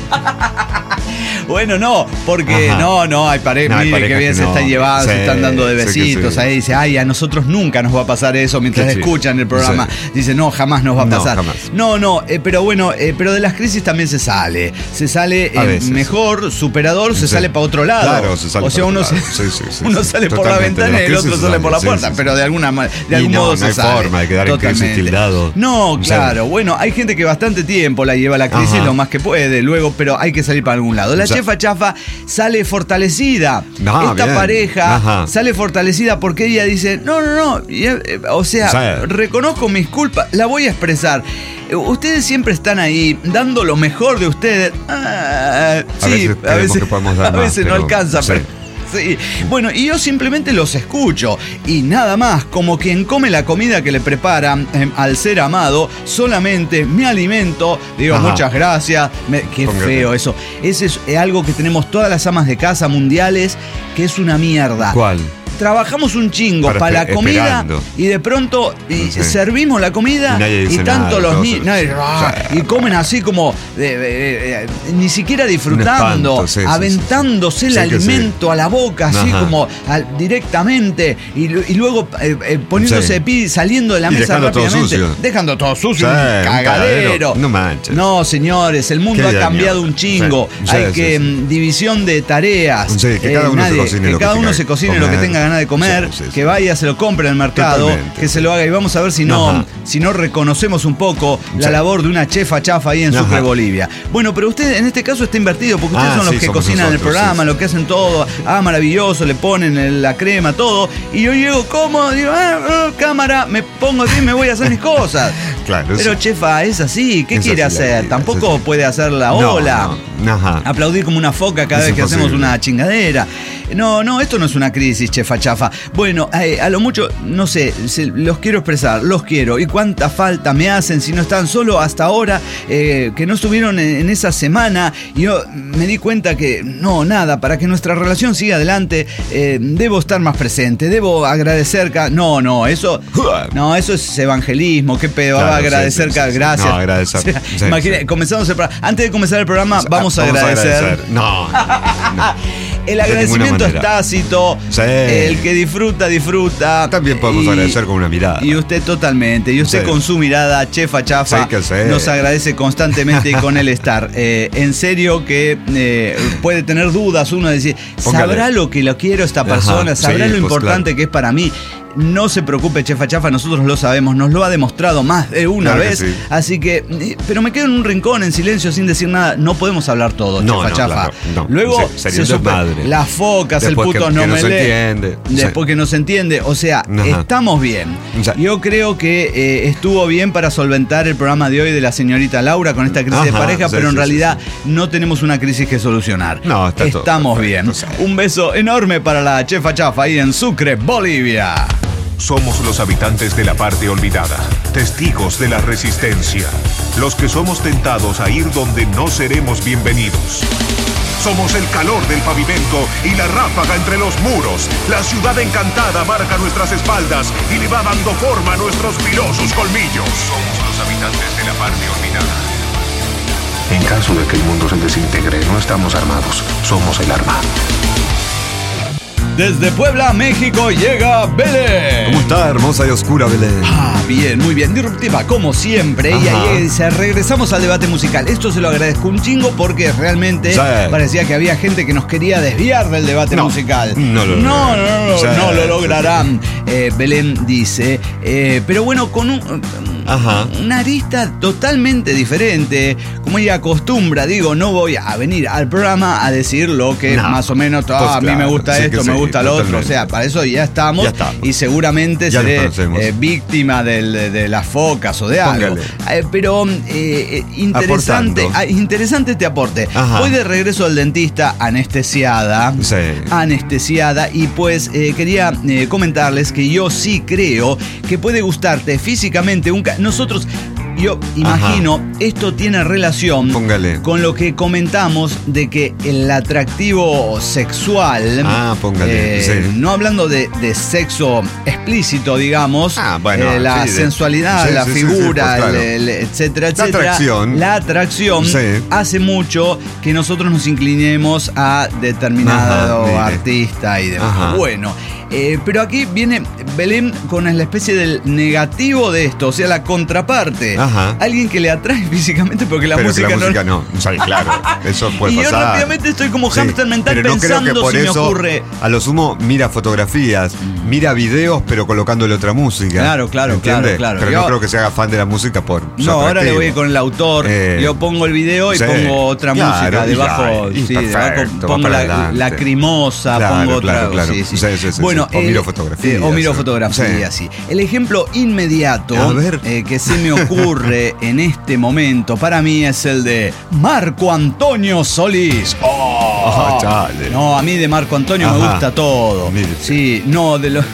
Speaker 1: Bueno, no, porque
Speaker 2: Ajá.
Speaker 1: no, no, hay parejas,
Speaker 2: No, hay
Speaker 1: mire que
Speaker 2: parejas
Speaker 1: bien
Speaker 2: que
Speaker 1: se
Speaker 2: no.
Speaker 1: están llevando,
Speaker 2: Sí,
Speaker 1: se están dando de
Speaker 2: sí que
Speaker 1: besitos,
Speaker 2: sí.
Speaker 1: ahí dice, ay, a nosotros nunca nos va a pasar eso mientras
Speaker 2: Que sí.
Speaker 1: escuchan el programa.
Speaker 2: Sí.
Speaker 1: Dice, no, jamás nos va a
Speaker 2: No,
Speaker 1: pasar.
Speaker 2: jamás.
Speaker 1: No, no, eh, pero bueno, eh, pero de las crisis también se sale. Se sale
Speaker 2: A
Speaker 1: eh,
Speaker 2: veces.
Speaker 1: mejor, superador, se
Speaker 2: Sí.
Speaker 1: sale para otro lado.
Speaker 2: Claro, se sale
Speaker 1: o sea,
Speaker 2: para
Speaker 1: uno,
Speaker 2: otro
Speaker 1: se-
Speaker 2: lado. Sí, sí, sí,
Speaker 1: uno
Speaker 2: sí.
Speaker 1: sale por la
Speaker 2: Totalmente, de
Speaker 1: ventana
Speaker 2: las
Speaker 1: y el otro
Speaker 2: crisis
Speaker 1: sale
Speaker 2: se
Speaker 1: por la
Speaker 2: sale,
Speaker 1: puerta,
Speaker 2: sí, sí,
Speaker 1: pero
Speaker 2: sí.
Speaker 1: de alguna ma- de
Speaker 2: Y
Speaker 1: algún
Speaker 2: no,
Speaker 1: modo
Speaker 2: no
Speaker 1: se
Speaker 2: hay
Speaker 1: sale.
Speaker 2: forma de quedar en crisis
Speaker 1: Totalmente.
Speaker 2: tildado.
Speaker 1: No,
Speaker 2: Sí.
Speaker 1: claro. Bueno, hay gente que bastante tiempo la lleva a la crisis
Speaker 2: Ajá.
Speaker 1: lo más que puede, luego, pero hay que salir para algún lado. La
Speaker 2: O sea-
Speaker 1: chefa chafa sale fortalecida.
Speaker 2: No,
Speaker 1: Esta
Speaker 2: bien.
Speaker 1: pareja
Speaker 2: Ajá.
Speaker 1: sale fortalecida porque ella dice, no, no, no, y, eh, o sea,
Speaker 2: O sea-
Speaker 1: reconozco mis culpas, la voy a expresar. Eh, Ustedes siempre están ahí dando lo mejor de ustedes. Ah,
Speaker 2: A
Speaker 1: sí,
Speaker 2: veces creemos que podemos dar
Speaker 1: a
Speaker 2: más,
Speaker 1: veces no
Speaker 2: pero-
Speaker 1: alcanza,
Speaker 2: sí.
Speaker 1: pero sí, bueno, y yo simplemente los escucho y nada más, como quien come la comida que le preparan eh, al ser amado, solamente me alimento, digo
Speaker 2: Ajá.
Speaker 1: muchas gracias, me- qué
Speaker 2: Póngate.
Speaker 1: feo eso. Ese es eh, algo que tenemos todas las amas de casa mundiales, que es una mierda.
Speaker 2: ¿Cuál?
Speaker 1: Trabajamos un chingo para,
Speaker 2: Para
Speaker 1: la
Speaker 2: espe-
Speaker 1: comida
Speaker 2: esperando.
Speaker 1: y de pronto y
Speaker 2: Sí.
Speaker 1: servimos la comida
Speaker 2: Y nadie
Speaker 1: y,
Speaker 2: dice
Speaker 1: tanto
Speaker 2: nada,
Speaker 1: los
Speaker 2: todos
Speaker 1: niños
Speaker 2: se-
Speaker 1: ah,
Speaker 2: Sí.
Speaker 1: y comen así como eh, eh, eh, ni siquiera disfrutando,
Speaker 2: espanto, sí, sí,
Speaker 1: aventándose el
Speaker 2: sí, sí. Sí que sí.
Speaker 1: alimento a la boca así
Speaker 2: Ajá.
Speaker 1: como al- directamente y, lu- y luego eh, eh, poniéndose
Speaker 2: Sí.
Speaker 1: pi, saliendo de la
Speaker 2: Y
Speaker 1: mesa
Speaker 2: dejando todo
Speaker 1: rápidamente,
Speaker 2: sucio.
Speaker 1: dejando todo sucio,
Speaker 2: Sí,
Speaker 1: un
Speaker 2: un
Speaker 1: cagadero.
Speaker 2: cagadero. No manches.
Speaker 1: No, señores, el mundo
Speaker 2: Qué
Speaker 1: ha
Speaker 2: día de
Speaker 1: cambiado
Speaker 2: mierda.
Speaker 1: un chingo.
Speaker 2: Sí, sí,
Speaker 1: Hay
Speaker 2: sí,
Speaker 1: que
Speaker 2: sí.
Speaker 1: mm, división de tareas.
Speaker 2: Sí, que cada uno se cocine
Speaker 1: que
Speaker 2: lo que
Speaker 1: cada
Speaker 2: tenga
Speaker 1: uno
Speaker 2: que
Speaker 1: se cocine lo que
Speaker 2: comer.
Speaker 1: tenga ganas de comer,
Speaker 2: Sí, sí, sí.
Speaker 1: que vaya, se lo compre en el mercado,
Speaker 2: Totalmente.
Speaker 1: que se lo haga y vamos a ver si no,
Speaker 2: Ajá.
Speaker 1: si no reconocemos un poco la
Speaker 2: Sí.
Speaker 1: labor de una chefa chafa ahí en
Speaker 2: Ajá.
Speaker 1: Sucre, Bolivia. Bueno, pero usted en este caso está invertido porque ustedes
Speaker 2: Ah,
Speaker 1: son los
Speaker 2: sí,
Speaker 1: que
Speaker 2: somos
Speaker 1: cocinan el
Speaker 2: nosotros,
Speaker 1: programa,
Speaker 2: sí, sí.
Speaker 1: lo que hacen todo, ah, maravilloso, le ponen el- la crema, todo, y yo llego como, digo, ah, ah, cámara, me pongo así y me voy a hacer mis cosas.
Speaker 2: Claro,
Speaker 1: Pero
Speaker 2: sí.
Speaker 1: chefa, es así, ¿qué
Speaker 2: Es
Speaker 1: quiere
Speaker 2: así la
Speaker 1: hacer?
Speaker 2: vida,
Speaker 1: Tampoco
Speaker 2: es así.
Speaker 1: puede hacer la
Speaker 2: No,
Speaker 1: ola.
Speaker 2: no. Ajá.
Speaker 1: Aplaudir como una foca cada
Speaker 2: Es
Speaker 1: vez que hacemos
Speaker 2: imposible.
Speaker 1: una chingadera. No, no, esto no es una crisis, chefa chafa. Bueno, eh, a lo mucho, no sé, se, los quiero expresar, los quiero. Y cuánta falta me hacen si no están solo hasta ahora, eh, que no estuvieron en, en esa semana. Y yo me di cuenta que, no, nada, para que nuestra relación siga adelante, eh, debo estar más presente, debo agradecer. Ca- no, no, eso, no, eso es evangelismo. ¿Qué pedo?
Speaker 2: Claro,
Speaker 1: Va a agradecer,
Speaker 2: sí, sí,
Speaker 1: ca-
Speaker 2: sí, sí.
Speaker 1: gracias.
Speaker 2: No, agradecer.
Speaker 1: O sea,
Speaker 2: Sí,
Speaker 1: imagina,
Speaker 2: sí.
Speaker 1: comenzamos el programa. Antes de comenzar el programa, vamos a
Speaker 2: Vamos
Speaker 1: agradecer.
Speaker 2: a agradecer. No, no, no.
Speaker 1: El agradecimiento es
Speaker 2: manera.
Speaker 1: tácito.
Speaker 2: Sí.
Speaker 1: El que disfruta, disfruta.
Speaker 2: También podemos agradecer con una mirada.
Speaker 1: Y usted totalmente. Y usted
Speaker 2: Sí.
Speaker 1: con su mirada, chefa chafa,
Speaker 2: Sí, que sí.
Speaker 1: nos agradece constantemente con el estar. Eh, en serio que eh, puede tener dudas uno de decir,
Speaker 2: Póngale.
Speaker 1: ¿sabrá lo que lo quiero esta persona?
Speaker 2: Ajá,
Speaker 1: ¿Sabrá
Speaker 2: sí,
Speaker 1: lo
Speaker 2: pues
Speaker 1: importante
Speaker 2: claro.
Speaker 1: que es para mí? No se preocupe, chefa chafa, nosotros lo sabemos, nos lo ha demostrado más de una
Speaker 2: Claro que
Speaker 1: vez.
Speaker 2: sí.
Speaker 1: Así que, eh, pero me quedo en un rincón en silencio sin decir nada. No podemos hablar todo,
Speaker 2: No,
Speaker 1: chefa
Speaker 2: no,
Speaker 1: chafa.
Speaker 2: claro, no.
Speaker 1: Luego
Speaker 2: Se- sería
Speaker 1: se
Speaker 2: un
Speaker 1: super-
Speaker 2: desmadre.
Speaker 1: las focas,
Speaker 2: Después
Speaker 1: el puto
Speaker 2: que-
Speaker 1: no
Speaker 2: que no
Speaker 1: me
Speaker 2: se
Speaker 1: lee.
Speaker 2: entiende.
Speaker 1: Después
Speaker 2: Sí.
Speaker 1: que no se entiende. O sea,
Speaker 2: Ajá.
Speaker 1: estamos bien.
Speaker 2: Ya.
Speaker 1: Yo creo que eh, estuvo bien para solventar el programa de hoy de la señorita Laura con esta crisis de
Speaker 2: Ajá,
Speaker 1: pareja,
Speaker 2: sí,
Speaker 1: pero en
Speaker 2: sí,
Speaker 1: realidad
Speaker 2: sí,
Speaker 1: no tenemos una crisis que solucionar.
Speaker 2: No, está todo
Speaker 1: Estamos
Speaker 2: perfecto,
Speaker 1: bien.
Speaker 2: sí.
Speaker 1: Un beso enorme para la chefa chafa ahí en Sucre, Bolivia.
Speaker 3: Somos los habitantes de la parte olvidada, testigos de la resistencia, los que somos tentados a ir donde no seremos bienvenidos. Somos el calor del pavimento y la ráfaga entre los muros. La ciudad encantada marca nuestras espaldas y le va dando forma a nuestros filosos colmillos. Somos los habitantes de la parte olvidada. En caso de que el mundo se desintegre, no estamos armados, somos el arma.
Speaker 1: Desde Puebla, México, llega Belén.
Speaker 2: ¿Cómo está, hermosa y oscura Belén?
Speaker 1: Ah, bien, muy bien. Disruptiva, como siempre. Y
Speaker 2: Ajá.
Speaker 1: ahí se regresamos al debate musical. Esto se lo agradezco un chingo porque realmente
Speaker 2: Sí.
Speaker 1: parecía que había gente que nos quería desviar del debate
Speaker 2: No,
Speaker 1: musical.
Speaker 2: no lo
Speaker 1: no,
Speaker 2: lograrán.
Speaker 1: no, no,
Speaker 2: Sí,
Speaker 1: no lo
Speaker 2: sí,
Speaker 1: lograrán. Eh, Belén dice. Eh, pero bueno, con un,
Speaker 2: Ajá.
Speaker 1: una arista totalmente diferente. Como ella acostumbra, digo, no voy a venir al programa a decir lo que
Speaker 2: No.
Speaker 1: más o menos, ah,
Speaker 2: Pues
Speaker 1: a mí me
Speaker 2: claro,
Speaker 1: gusta
Speaker 2: sí que
Speaker 1: esto,
Speaker 2: sí,
Speaker 1: me gusta lo otro. O
Speaker 2: totalmente.
Speaker 1: sea, para eso ya estamos.
Speaker 2: Ya estamos.
Speaker 1: Y seguramente
Speaker 2: Ya nos
Speaker 1: seré
Speaker 2: conocemos.
Speaker 1: eh, víctima del- de, de las focas o de algo.
Speaker 2: Póngale.
Speaker 1: Eh, pero eh, eh, interesante,
Speaker 2: Aportando.
Speaker 1: ah, interesante este aporte.
Speaker 2: Ajá.
Speaker 1: Voy de regreso al dentista anestesiada.
Speaker 2: Sí.
Speaker 1: Anestesiada. Y pues eh, quería eh, comentarles que yo sí creo que puede gustarte físicamente un... ca- Nosotros... Yo imagino, esto tiene relación
Speaker 2: Póngale.
Speaker 1: con lo que comentamos de que el atractivo sexual,
Speaker 2: Ah, póngale,
Speaker 1: eh,
Speaker 2: sí.
Speaker 1: no hablando de, de sexo explícito, digamos,
Speaker 2: Ah, bueno,
Speaker 1: eh, la
Speaker 2: sí, de-
Speaker 1: sensualidad,
Speaker 2: sí,
Speaker 1: la
Speaker 2: sí, sí, sí,
Speaker 1: figura,
Speaker 2: pues, claro.
Speaker 1: el- el- etcétera,
Speaker 2: La
Speaker 1: etcétera.
Speaker 2: atracción.
Speaker 1: La atracción
Speaker 2: Sí.
Speaker 1: hace mucho que nosotros nos inclinemos a determinado
Speaker 2: Ajá, mire.
Speaker 1: artista y demás.
Speaker 2: Ajá.
Speaker 1: Bueno, eh, pero aquí viene Belén con la especie del negativo de esto, o sea, la contraparte.
Speaker 2: Ajá.
Speaker 1: Alguien que le atrae físicamente porque la
Speaker 2: pero
Speaker 1: música,
Speaker 2: que la
Speaker 1: no-
Speaker 2: música no. O sea, claro, eso puede
Speaker 1: Y yo
Speaker 2: pasar.
Speaker 1: rápidamente estoy como hámster mental
Speaker 2: pero no creo
Speaker 1: pensando
Speaker 2: que por
Speaker 1: si me
Speaker 2: eso,
Speaker 1: ocurre.
Speaker 2: A lo sumo, mira fotografías, mira videos, pero colocándole otra música.
Speaker 1: Claro, claro,
Speaker 2: ¿entiende?
Speaker 1: claro, claro.
Speaker 2: Pero
Speaker 1: Yo-
Speaker 2: no creo que se haga fan de la música por su
Speaker 1: No, ahora le
Speaker 2: atractivo.
Speaker 1: voy a ir con el autor,
Speaker 2: Eh,
Speaker 1: yo pongo el video y
Speaker 2: sí,
Speaker 1: pongo otra
Speaker 2: claro,
Speaker 1: música
Speaker 2: y
Speaker 1: debajo,
Speaker 2: ya, y
Speaker 1: sí,
Speaker 2: perfecto,
Speaker 1: debajo
Speaker 2: va
Speaker 1: pongo
Speaker 2: para
Speaker 1: la,
Speaker 2: adelante.
Speaker 1: lacrimosa,
Speaker 2: Claro,
Speaker 1: pongo otra,
Speaker 2: claro, claro.
Speaker 1: sí, sí.
Speaker 2: Sí, sí, sí,
Speaker 1: Bueno,
Speaker 2: sí. O miro
Speaker 1: el-
Speaker 2: fotografías,
Speaker 1: eh, o miro
Speaker 2: sí.
Speaker 1: fotografías, sí.
Speaker 2: Sí.
Speaker 1: El ejemplo inmediato
Speaker 2: A ver.
Speaker 1: eh, que se me ocurre en este momento para mí es el de Marco Antonio Solís. ¡Oh!
Speaker 2: Ah, chale.
Speaker 1: No, a mí de Marco Antonio me
Speaker 2: Ajá.
Speaker 1: gusta todo.
Speaker 2: Mire.
Speaker 1: Sí, no, de lo...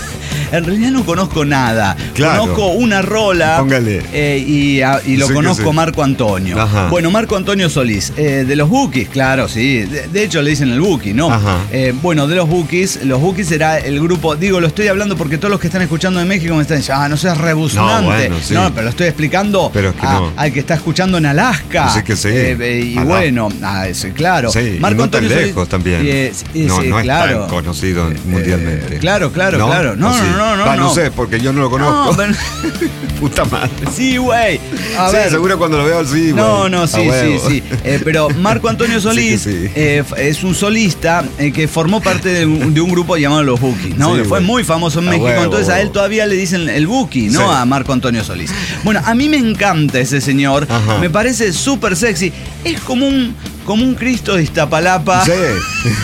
Speaker 1: En realidad no conozco nada.
Speaker 2: Claro.
Speaker 1: Conozco una rola
Speaker 2: Póngale.
Speaker 1: eh, y, a- y lo
Speaker 2: Sí que
Speaker 1: conozco
Speaker 2: sí.
Speaker 1: Marco Antonio.
Speaker 2: Ajá.
Speaker 1: Bueno, Marco Antonio Solís, eh, de los Bukis, claro, sí. De, de hecho le dicen el Buki, ¿no?
Speaker 2: Ajá.
Speaker 1: Eh, bueno, de los Bukis, los Bukis será el grupo, digo, lo estoy hablando porque todos los que están escuchando en México me están diciendo, ah, no seas rebuznante.
Speaker 2: No, bueno, sí.
Speaker 1: No, pero lo estoy explicando
Speaker 2: Pero es que
Speaker 1: a-
Speaker 2: no.
Speaker 1: al que está escuchando en Alaska.
Speaker 2: Sí que sí.
Speaker 1: Eh, eh, y
Speaker 2: Alá.
Speaker 1: bueno, ah, es- claro.
Speaker 2: Sí,
Speaker 1: Marco
Speaker 2: y no tan
Speaker 1: Antonio Solís-
Speaker 2: lejos también.
Speaker 1: eh, sí,
Speaker 2: no,
Speaker 1: sí,
Speaker 2: no es
Speaker 1: claro.
Speaker 2: tan conocido mundialmente.
Speaker 1: claro, claro, claro. No,
Speaker 2: ¿O sí?
Speaker 1: no, no, no,
Speaker 2: Va, no
Speaker 1: no.
Speaker 2: sé, porque yo no lo
Speaker 1: No,
Speaker 2: conozco.
Speaker 1: pero-
Speaker 2: Puta madre.
Speaker 1: sí, güey. A
Speaker 2: Sí,
Speaker 1: ver.
Speaker 2: seguro cuando lo veo sí,
Speaker 1: No,
Speaker 2: güey.
Speaker 1: no,
Speaker 2: A
Speaker 1: sí, sí,
Speaker 2: huevo.
Speaker 1: sí. Eh, pero Marco Antonio Solís
Speaker 2: Sí que sí.
Speaker 1: eh, f- es un solista eh, que formó parte de un, de un grupo llamado Los Bukis, ¿no?
Speaker 2: Sí,
Speaker 1: que fue
Speaker 2: güey.
Speaker 1: muy famoso en
Speaker 2: A
Speaker 1: México.
Speaker 2: huevo,
Speaker 1: Entonces a él
Speaker 2: huevo.
Speaker 1: todavía le dicen el Buki, ¿no?
Speaker 2: Sí.
Speaker 1: A Marco Antonio Solís. Bueno, a mí me encanta ese señor.
Speaker 2: Ajá.
Speaker 1: Me parece súper sexy. Es como un, como un Cristo de Iztapalapa.
Speaker 2: Sí.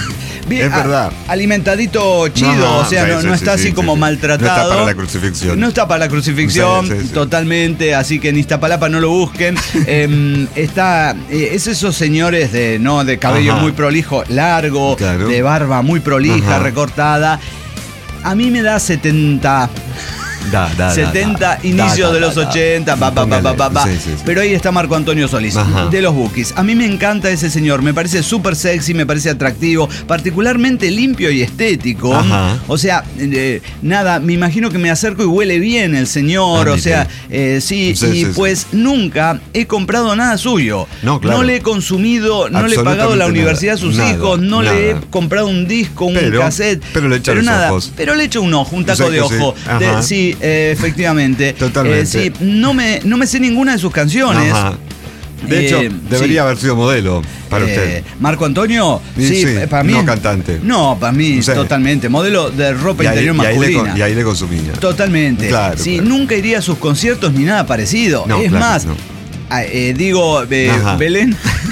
Speaker 1: bien,
Speaker 2: es verdad.
Speaker 1: Alimentadito chido,
Speaker 2: Ajá,
Speaker 1: o sea,
Speaker 2: sí,
Speaker 1: no,
Speaker 2: sí,
Speaker 1: no
Speaker 2: sí,
Speaker 1: está
Speaker 2: sí,
Speaker 1: así
Speaker 2: sí,
Speaker 1: como
Speaker 2: sí.
Speaker 1: maltratado.
Speaker 2: No está para la crucifixión.
Speaker 1: No está para la crucifixión,
Speaker 2: Sí, sí, sí.
Speaker 1: totalmente, así que en Iztapalapa no lo busquen. eh, está, eh, es esos señores de, no, de cabello
Speaker 2: Ajá.
Speaker 1: muy prolijo, largo,
Speaker 2: Claro.
Speaker 1: de barba muy prolija,
Speaker 2: Ajá.
Speaker 1: recortada. A mí me da setenta.
Speaker 2: Da, da,
Speaker 1: setenta,
Speaker 2: da, da.
Speaker 1: inicios
Speaker 2: Da,
Speaker 1: de
Speaker 2: da,
Speaker 1: los
Speaker 2: da, da.
Speaker 1: ochenta, pa, pa, pa, pa, pa, pa.
Speaker 2: Sí, sí, sí.
Speaker 1: Pero ahí está Marco Antonio Solís,
Speaker 2: Ajá.
Speaker 1: de los Bukis. A mí me encanta ese señor, me parece súper sexy, me parece atractivo, particularmente limpio y estético.
Speaker 2: Ajá.
Speaker 1: O sea, eh, nada, me imagino que me acerco y huele bien el señor,
Speaker 2: Ah,
Speaker 1: o
Speaker 2: mire.
Speaker 1: sea, eh, sí,
Speaker 2: Sí,
Speaker 1: y
Speaker 2: sí, sí.
Speaker 1: pues nunca he comprado nada suyo.
Speaker 2: No, claro.
Speaker 1: No le he consumido, no le he pagado la
Speaker 2: Absolutamente
Speaker 1: universidad a sus
Speaker 2: nada,
Speaker 1: hijos, no
Speaker 2: nada.
Speaker 1: le he comprado un disco, un
Speaker 2: Pero-
Speaker 1: cassette.
Speaker 2: pero le echa los
Speaker 1: nada,
Speaker 2: ojos.
Speaker 1: Pero le echo un ojo, un taco
Speaker 2: Sí,
Speaker 1: de
Speaker 2: que sí.
Speaker 1: ojo. De-
Speaker 2: Ajá.
Speaker 1: sí, eh, efectivamente.
Speaker 2: Totalmente.
Speaker 1: Eh, sí, no me, no me sé ninguna de sus canciones.
Speaker 2: Ajá. De hecho,
Speaker 1: Eh,
Speaker 2: debería
Speaker 1: sí.
Speaker 2: haber sido modelo para
Speaker 1: Eh,
Speaker 2: usted.
Speaker 1: Marco Antonio,
Speaker 2: Sí,
Speaker 1: sí,
Speaker 2: sí,
Speaker 1: eh, para mí.
Speaker 2: no cantante.
Speaker 1: No, para mí,
Speaker 2: Sí.
Speaker 1: totalmente. Modelo de ropa
Speaker 2: Y ahí,
Speaker 1: interior
Speaker 2: y ahí le,
Speaker 1: masculina.
Speaker 2: con- y ahí le consumía.
Speaker 1: Totalmente.
Speaker 2: Claro,
Speaker 1: Sí,
Speaker 2: claro.
Speaker 1: nunca iría a sus conciertos ni nada parecido.
Speaker 2: No,
Speaker 1: es
Speaker 2: claro,
Speaker 1: más,
Speaker 2: no.
Speaker 1: ah, eh, digo, eh,
Speaker 2: Ajá.
Speaker 1: Belén.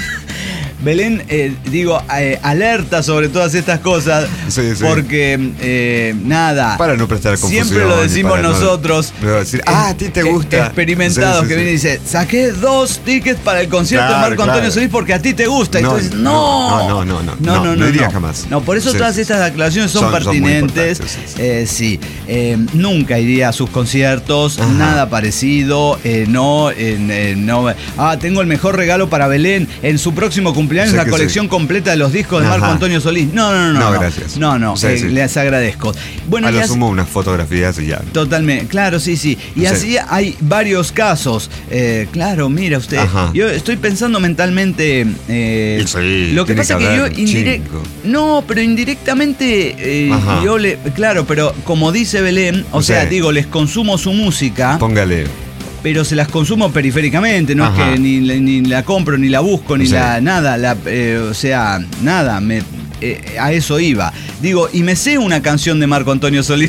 Speaker 1: Belén, eh, digo, eh, alerta sobre todas estas cosas,
Speaker 2: Sí, sí.
Speaker 1: porque eh, nada,
Speaker 2: Para no prestar confusión.
Speaker 1: siempre lo
Speaker 2: y
Speaker 1: decimos
Speaker 2: para no-
Speaker 1: nosotros,
Speaker 2: no decir, ah, a ti te
Speaker 1: eh,
Speaker 2: gusta.
Speaker 1: experimentados,
Speaker 2: Sí, sí,
Speaker 1: que
Speaker 2: sí.
Speaker 1: viene y dice, saqué dos tickets para el concierto
Speaker 2: Claro,
Speaker 1: de Marco
Speaker 2: claro.
Speaker 1: Antonio Solís porque a ti te gusta. Y
Speaker 2: No,
Speaker 1: tú dices,
Speaker 2: no,
Speaker 1: no,
Speaker 2: no, no, no, no, no iría jamás.
Speaker 1: No, por eso
Speaker 2: Sí,
Speaker 1: todas
Speaker 2: sí,
Speaker 1: estas aclaraciones son,
Speaker 2: son- son muy
Speaker 1: pertinentes.
Speaker 2: importantes, sí, sí.
Speaker 1: Eh, sí, Eh, nunca iría a sus conciertos,
Speaker 2: Ajá.
Speaker 1: nada parecido, eh, no, en, eh, no. Ah, tengo el mejor regalo para Belén en su próximo cumpleaños,
Speaker 2: Sí
Speaker 1: la
Speaker 2: que
Speaker 1: colección
Speaker 2: sí.
Speaker 1: completa de los discos de Marco
Speaker 2: Ajá.
Speaker 1: Antonio Solís. No, no, no, no.
Speaker 2: No, gracias.
Speaker 1: No, no,
Speaker 2: Sí,
Speaker 1: eh,
Speaker 2: sí.
Speaker 1: les agradezco. Bueno,
Speaker 2: A
Speaker 1: y
Speaker 2: lo
Speaker 1: así-
Speaker 2: sumo unas fotografías y ya.
Speaker 1: Totalmente, claro, sí, sí. Y
Speaker 2: Sí.
Speaker 1: así hay varios casos. Eh, claro, mira usted.
Speaker 2: Ajá.
Speaker 1: Yo estoy pensando mentalmente. eh,
Speaker 2: Y sí,
Speaker 1: lo que
Speaker 2: tiene
Speaker 1: pasa
Speaker 2: que
Speaker 1: que, yo
Speaker 2: haber,
Speaker 1: indirectamente.
Speaker 2: chico.
Speaker 1: No, pero indirectamente. eh,
Speaker 2: Ajá.
Speaker 1: yo le. Claro, pero como dice Belén, o
Speaker 2: Sí.
Speaker 1: sea, digo, les consumo su música,
Speaker 2: Póngale.
Speaker 1: pero se las consumo periféricamente. No
Speaker 2: Ajá.
Speaker 1: es que ni, ni la compro, ni la busco, ni
Speaker 2: Sí.
Speaker 1: la. Nada. La, eh, o sea, nada. Me. eh, a eso iba. Digo, y me sé una canción de Marco Antonio Solís.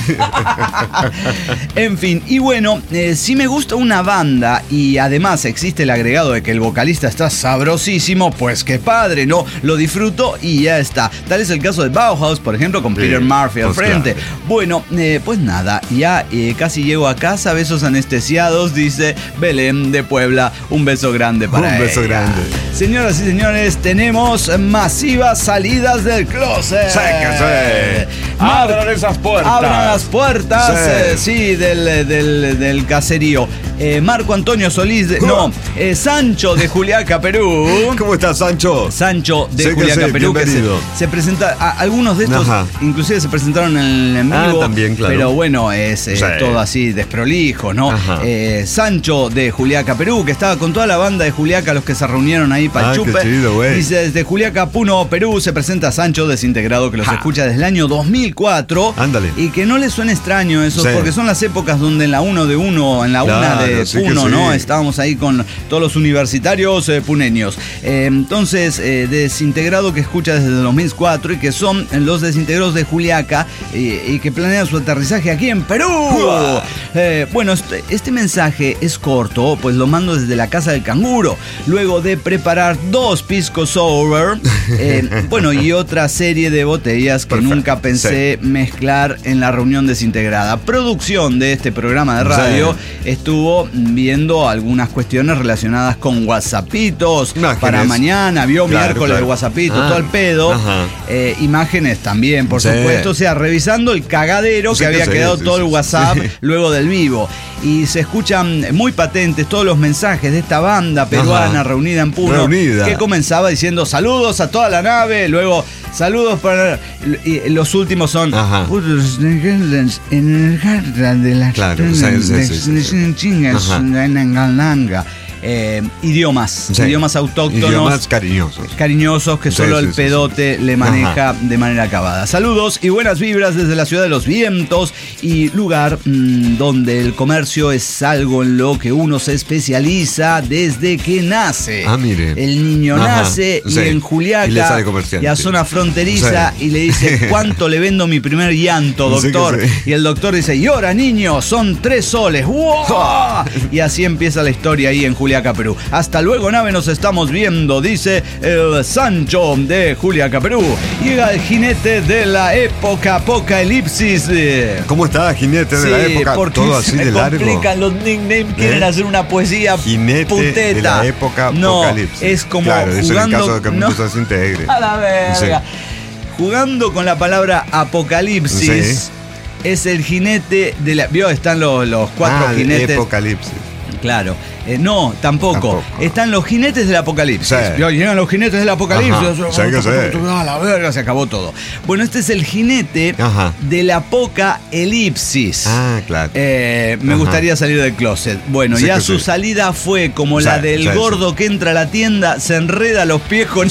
Speaker 1: En fin, y bueno, eh, si me gusta una banda y además existe el agregado de que el vocalista está sabrosísimo, pues qué padre, ¿no? Lo disfruto y ya está. Tal es el caso de Bauhaus, por ejemplo, con
Speaker 2: Sí,
Speaker 1: Peter Murphy al
Speaker 2: pues
Speaker 1: frente.
Speaker 2: claro.
Speaker 1: Bueno, eh, pues nada, ya eh, casi llego a casa, besos anestesiados, dice Belén de Puebla. Un beso grande para
Speaker 2: Un beso
Speaker 1: ella.
Speaker 2: grande.
Speaker 1: Señoras y señores, tenemos masivas salidas del closet.
Speaker 2: Sáquese. Abran esas puertas.
Speaker 1: Abran las puertas,
Speaker 2: Sí.
Speaker 1: eh, sí, del, del, del caserío. Eh, Marco Antonio Solís, de- no, eh, Sancho de Juliaca, Perú.
Speaker 2: ¿Cómo estás, Sancho?
Speaker 1: Sancho de
Speaker 2: Sí que
Speaker 1: Juliaca,
Speaker 2: sí,
Speaker 1: Perú, que se,
Speaker 2: bienvenido.
Speaker 1: se presenta, a- algunos de estos
Speaker 2: Ajá.
Speaker 1: inclusive se presentaron en, en
Speaker 2: Ah,
Speaker 1: vivo,
Speaker 2: también, claro.
Speaker 1: pero bueno, es eh,
Speaker 2: Sí.
Speaker 1: todo así desprolijo, ¿no?
Speaker 2: Ajá.
Speaker 1: Eh, Sancho de Juliaca, Perú, que estaba con toda la banda de Juliaca, los que se reunieron ahí para
Speaker 2: Ah,
Speaker 1: el
Speaker 2: qué
Speaker 1: chupe.
Speaker 2: chido, güey.
Speaker 1: Dice, desde Juliaca, Puno, Perú, se presenta Sancho Desintegrado, que los
Speaker 2: Ja.
Speaker 1: escucha desde el año dos mil cuatro.
Speaker 2: Ándale.
Speaker 1: Y que no les suene extraño eso,
Speaker 2: Sí.
Speaker 1: porque son las épocas donde en la uno de uno, en la una
Speaker 2: Claro,
Speaker 1: de
Speaker 2: sí que
Speaker 1: Puno,
Speaker 2: sí.
Speaker 1: ¿no? Estábamos ahí con todos los universitarios eh, puneños. Eh, entonces, eh, Desintegrado, que escucha desde el dos mil cuatro y que son los desintegrados de Juliaca eh, y que planean su aterrizaje aquí en Perú. Eh, bueno, este, este mensaje es corto, pues lo mando desde la casa del canguro, luego de preparar dos pisco sour, eh, bueno, y otra serie de botellas que
Speaker 2: Perfecto,
Speaker 1: nunca pensé mezclar en la reunión desintegrada. Producción de este programa de radio
Speaker 2: Sí.
Speaker 1: estuvo viendo algunas cuestiones relacionadas con WhatsAppitos
Speaker 2: Imágenes.
Speaker 1: para mañana, vio
Speaker 2: Claro,
Speaker 1: miércoles
Speaker 2: claro.
Speaker 1: de WhatsAppito,
Speaker 2: Ah,
Speaker 1: todo el pedo.
Speaker 2: ajá.
Speaker 1: Eh, imágenes también, por
Speaker 2: Sí.
Speaker 1: supuesto, o sea, revisando el cagadero
Speaker 2: Sí
Speaker 1: que
Speaker 2: que
Speaker 1: había
Speaker 2: sí,
Speaker 1: quedado
Speaker 2: sí,
Speaker 1: todo
Speaker 2: sí,
Speaker 1: el
Speaker 2: sí.
Speaker 1: WhatsApp
Speaker 2: Sí.
Speaker 1: luego del vivo. Y se escuchan muy patentes todos los mensajes de esta banda peruana
Speaker 2: Ajá.
Speaker 1: reunida en Puno,
Speaker 2: Reunida.
Speaker 1: que comenzaba diciendo saludos a toda la nave, luego saludos para... Y los últimos son...
Speaker 2: Ajá. Claro, sí, sí, sí, sí. Ajá.
Speaker 1: Eh, idiomas,
Speaker 2: Sí.
Speaker 1: idiomas autóctonos.
Speaker 2: Idiomas cariñosos.
Speaker 1: Cariñosos que
Speaker 2: Sí,
Speaker 1: solo
Speaker 2: sí,
Speaker 1: el
Speaker 2: sí,
Speaker 1: pedote le maneja de manera acabada. Saludos y buenas vibras desde la ciudad de los vientos y lugar mmm, donde el comercio es algo en lo que uno se especializa desde que nace.
Speaker 2: Ah, mire.
Speaker 1: El niño
Speaker 2: Ajá,
Speaker 1: nace y
Speaker 2: sí.
Speaker 1: en Juliaca
Speaker 2: Y le sale comerciante.
Speaker 1: y a zona fronteriza
Speaker 2: Sí.
Speaker 1: y le dice cuánto le vendo mi primer llanto,
Speaker 2: Sí que
Speaker 1: doctor.
Speaker 2: sí.
Speaker 1: Y el doctor dice, y ahora niño, son tres soles. ¡Wow! Y así empieza la historia ahí en Juliaca. Julia Perú. Hasta luego, nave, nos estamos viendo, dice el Sancho de Julia Perú. Llega el jinete de la época apocalipsis.
Speaker 2: ¿Cómo está, jinete de
Speaker 1: sí,
Speaker 2: la época?
Speaker 1: Porque
Speaker 2: todo así
Speaker 1: se
Speaker 2: de
Speaker 1: me
Speaker 2: largo.
Speaker 1: complican los nicknames, quieren
Speaker 2: ¿Eh?
Speaker 1: hacer una poesía
Speaker 2: Jinete
Speaker 1: puteta.
Speaker 2: de la época
Speaker 1: no,
Speaker 2: apocalipsis.
Speaker 1: es como
Speaker 2: claro, eso
Speaker 1: jugando,
Speaker 2: en el caso de que el
Speaker 1: no,
Speaker 2: mundo se integre.
Speaker 1: a la verga.
Speaker 2: Sí.
Speaker 1: Jugando con la palabra apocalipsis.
Speaker 2: Sí.
Speaker 1: Es el jinete de la... ¿Vio? Están los, los cuatro
Speaker 2: ah,
Speaker 1: jinetes.
Speaker 2: Apocalipsis.
Speaker 1: Claro. Eh, no, tampoco.
Speaker 2: Tampoco.
Speaker 1: Están los jinetes del apocalipsis.
Speaker 2: Sí.
Speaker 1: ¿Vio? Llegan los jinetes del apocalipsis.
Speaker 2: Ajá, sí que sí.
Speaker 1: A la verga, se acabó todo. Bueno, este es el jinete
Speaker 2: Ajá.
Speaker 1: de la poca elipsis.
Speaker 2: Ah, claro.
Speaker 1: Eh, me
Speaker 2: Ajá.
Speaker 1: gustaría salir del closet. Bueno,
Speaker 2: Sí
Speaker 1: ya
Speaker 2: que
Speaker 1: su
Speaker 2: sí.
Speaker 1: salida fue como
Speaker 2: Sí,
Speaker 1: la del
Speaker 2: sí,
Speaker 1: gordo que entra a la tienda, se enreda los pies con...
Speaker 2: Sí.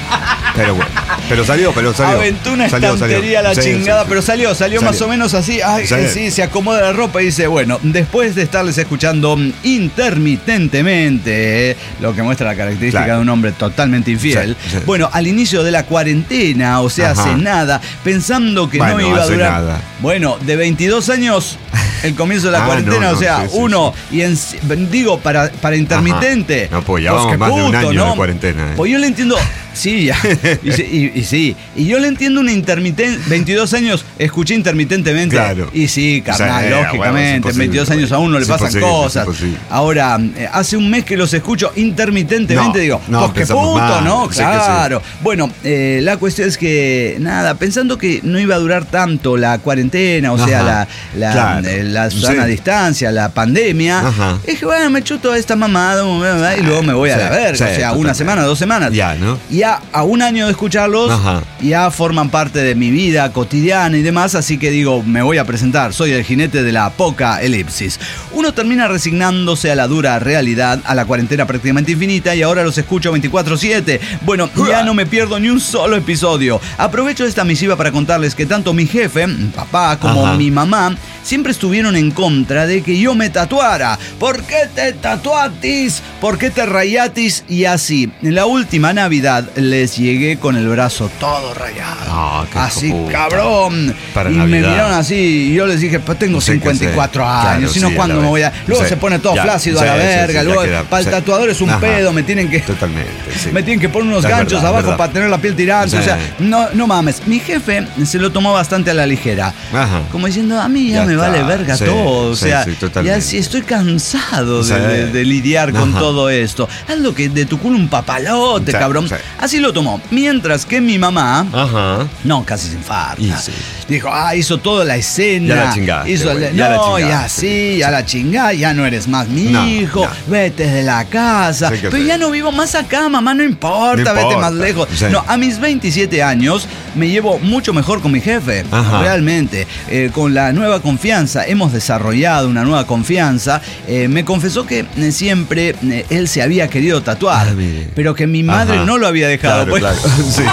Speaker 2: Pero bueno. Pero salió, pero salió.
Speaker 1: Aventó una
Speaker 2: Salió,
Speaker 1: estantería a la
Speaker 2: salió. Sí,
Speaker 1: chingada,
Speaker 2: sí, sí.
Speaker 1: pero salió, salió,
Speaker 2: Salió.
Speaker 1: más o menos así. Ay,
Speaker 2: Sí.
Speaker 1: eh, sí, se acomoda la ropa y dice, bueno, después de estarles escuchando intermitentemente, eh, lo que muestra la característica
Speaker 2: Claro.
Speaker 1: de un hombre totalmente infiel,
Speaker 2: Sí, sí.
Speaker 1: bueno, al inicio de la cuarentena, o sea,
Speaker 2: Ajá.
Speaker 1: hace nada, pensando que
Speaker 2: Bueno,
Speaker 1: no iba a
Speaker 2: hace
Speaker 1: durar.
Speaker 2: nada.
Speaker 1: Bueno, de veintidós años. El comienzo de la
Speaker 2: Ah,
Speaker 1: cuarentena,
Speaker 2: no, no,
Speaker 1: o sea,
Speaker 2: sí, sí,
Speaker 1: uno, y en, digo, para, para intermitente.
Speaker 2: Ajá. No, pues ya
Speaker 1: pues
Speaker 2: vamos
Speaker 1: qué
Speaker 2: más de un
Speaker 1: puto,
Speaker 2: año
Speaker 1: ¿no?
Speaker 2: de cuarentena, ¿eh?
Speaker 1: Pues yo le entiendo, sí, ya, y, sí, y- y sí, y yo le entiendo una intermitente, veintidós años, escuché intermitentemente.
Speaker 2: Claro.
Speaker 1: Y sí, carnal,
Speaker 2: Sí,
Speaker 1: lógicamente,
Speaker 2: bueno, es
Speaker 1: en
Speaker 2: imposible,
Speaker 1: veintidós años a uno le
Speaker 2: es
Speaker 1: pasan
Speaker 2: imposible, es
Speaker 1: cosas.
Speaker 2: imposible.
Speaker 1: Ahora, eh, hace un mes que los escucho intermitentemente,
Speaker 2: No,
Speaker 1: digo,
Speaker 2: no,
Speaker 1: pues qué
Speaker 2: pensamos
Speaker 1: puto,
Speaker 2: mal,
Speaker 1: ¿no?
Speaker 2: sí que sí.
Speaker 1: Claro. Bueno, eh, la cuestión es que, nada, pensando que no iba a durar tanto la cuarentena, o sea,
Speaker 2: Ajá.
Speaker 1: la, la,
Speaker 2: Claro.
Speaker 1: eh, la sana
Speaker 2: Sí.
Speaker 1: distancia, la pandemia,
Speaker 2: Ajá.
Speaker 1: dije, bueno, me chuto esta mamada y luego me voy a
Speaker 2: Sí,
Speaker 1: la verga.
Speaker 2: sí,
Speaker 1: o sea, una
Speaker 2: totalmente.
Speaker 1: semana, dos semanas.
Speaker 2: Ya, ¿no?
Speaker 1: Ya a un año de escucharlos,
Speaker 2: Ajá.
Speaker 1: ya forman parte de mi vida cotidiana y demás, así que digo, me voy a presentar, soy el jinete de la poca elipsis. Uno termina resignándose a la dura realidad, a la cuarentena prácticamente infinita, y ahora los escucho veinticuatro siete. Bueno, ya no me pierdo ni un solo episodio. Aprovecho esta misiva para contarles que tanto mi jefe, mi papá, como
Speaker 2: Ajá.
Speaker 1: mi mamá siempre estuvieron en contra de que yo me tatuara. ¿Por qué te tatuatis? ¿Por qué te rayatis? Y así, en la última Navidad les llegué con el brazo todo rayado.
Speaker 2: Ah, qué
Speaker 1: así,
Speaker 2: hijo puta.
Speaker 1: cabrón.
Speaker 2: Para
Speaker 1: y
Speaker 2: Navidad.
Speaker 1: me miraron así y yo les dije, pues tengo
Speaker 2: No sé qué
Speaker 1: cincuenta y cuatro
Speaker 2: hacer.
Speaker 1: años,
Speaker 2: Claro,
Speaker 1: si no,
Speaker 2: sí,
Speaker 1: ¿cuándo
Speaker 2: a la
Speaker 1: me voy a...?
Speaker 2: vez.
Speaker 1: Luego
Speaker 2: Sí,
Speaker 1: se pone todo
Speaker 2: ya,
Speaker 1: flácido
Speaker 2: sí,
Speaker 1: a la
Speaker 2: sí, sí,
Speaker 1: verga.
Speaker 2: ya
Speaker 1: Luego,
Speaker 2: queda,
Speaker 1: para el
Speaker 2: sí.
Speaker 1: tatuador es un
Speaker 2: Ajá.
Speaker 1: pedo, me tienen que...
Speaker 2: Totalmente, sí.
Speaker 1: Me tienen que poner unos
Speaker 2: Es
Speaker 1: ganchos
Speaker 2: verdad,
Speaker 1: abajo
Speaker 2: verdad.
Speaker 1: para tener la piel tirante.
Speaker 2: Sí.
Speaker 1: O sea, no, no mames. Mi jefe se lo tomó bastante a la ligera.
Speaker 2: Ajá.
Speaker 1: Como diciendo, a mí ya,
Speaker 2: Ya
Speaker 1: me
Speaker 2: está.
Speaker 1: vale verga
Speaker 2: Sí,
Speaker 1: todo. O
Speaker 2: sí,
Speaker 1: sea,
Speaker 2: sí, totalmente.
Speaker 1: ya sí estoy cansado de,
Speaker 2: Sí.
Speaker 1: de- de lidiar con
Speaker 2: Ajá.
Speaker 1: todo esto. Haz lo que de tu culo un papalote,
Speaker 2: Sí,
Speaker 1: cabrón.
Speaker 2: sí.
Speaker 1: Así lo tomó. Mientras que mi mamá,
Speaker 2: Ajá.
Speaker 1: no, casi se infarta.
Speaker 2: Y sí.
Speaker 1: Dijo, ah, hizo toda la escena.
Speaker 2: Ya la chingaste,
Speaker 1: Hizo
Speaker 2: güey,
Speaker 1: el-
Speaker 2: ya la
Speaker 1: no, ya
Speaker 2: chingaste.
Speaker 1: sí, ya la chingá, ya no eres más mi
Speaker 2: No,
Speaker 1: hijo.
Speaker 2: no.
Speaker 1: Vete de la casa.
Speaker 2: Sí que
Speaker 1: Pero
Speaker 2: sí.
Speaker 1: ya no vivo más acá, mamá, no importa,
Speaker 2: No
Speaker 1: vete
Speaker 2: importa.
Speaker 1: más lejos.
Speaker 2: Sí.
Speaker 1: No, a mis veintisiete años me llevo mucho mejor con mi jefe.
Speaker 2: Ajá.
Speaker 1: Realmente. Eh, con la nueva confianza, hemos desarrollado una nueva confianza. Eh, me confesó que eh, siempre eh, él se había querido tatuar,
Speaker 2: Ah, mire.
Speaker 1: pero que mi madre
Speaker 2: Ajá.
Speaker 1: no lo había dejado.
Speaker 2: Claro,
Speaker 1: Pues-
Speaker 2: claro. Sí.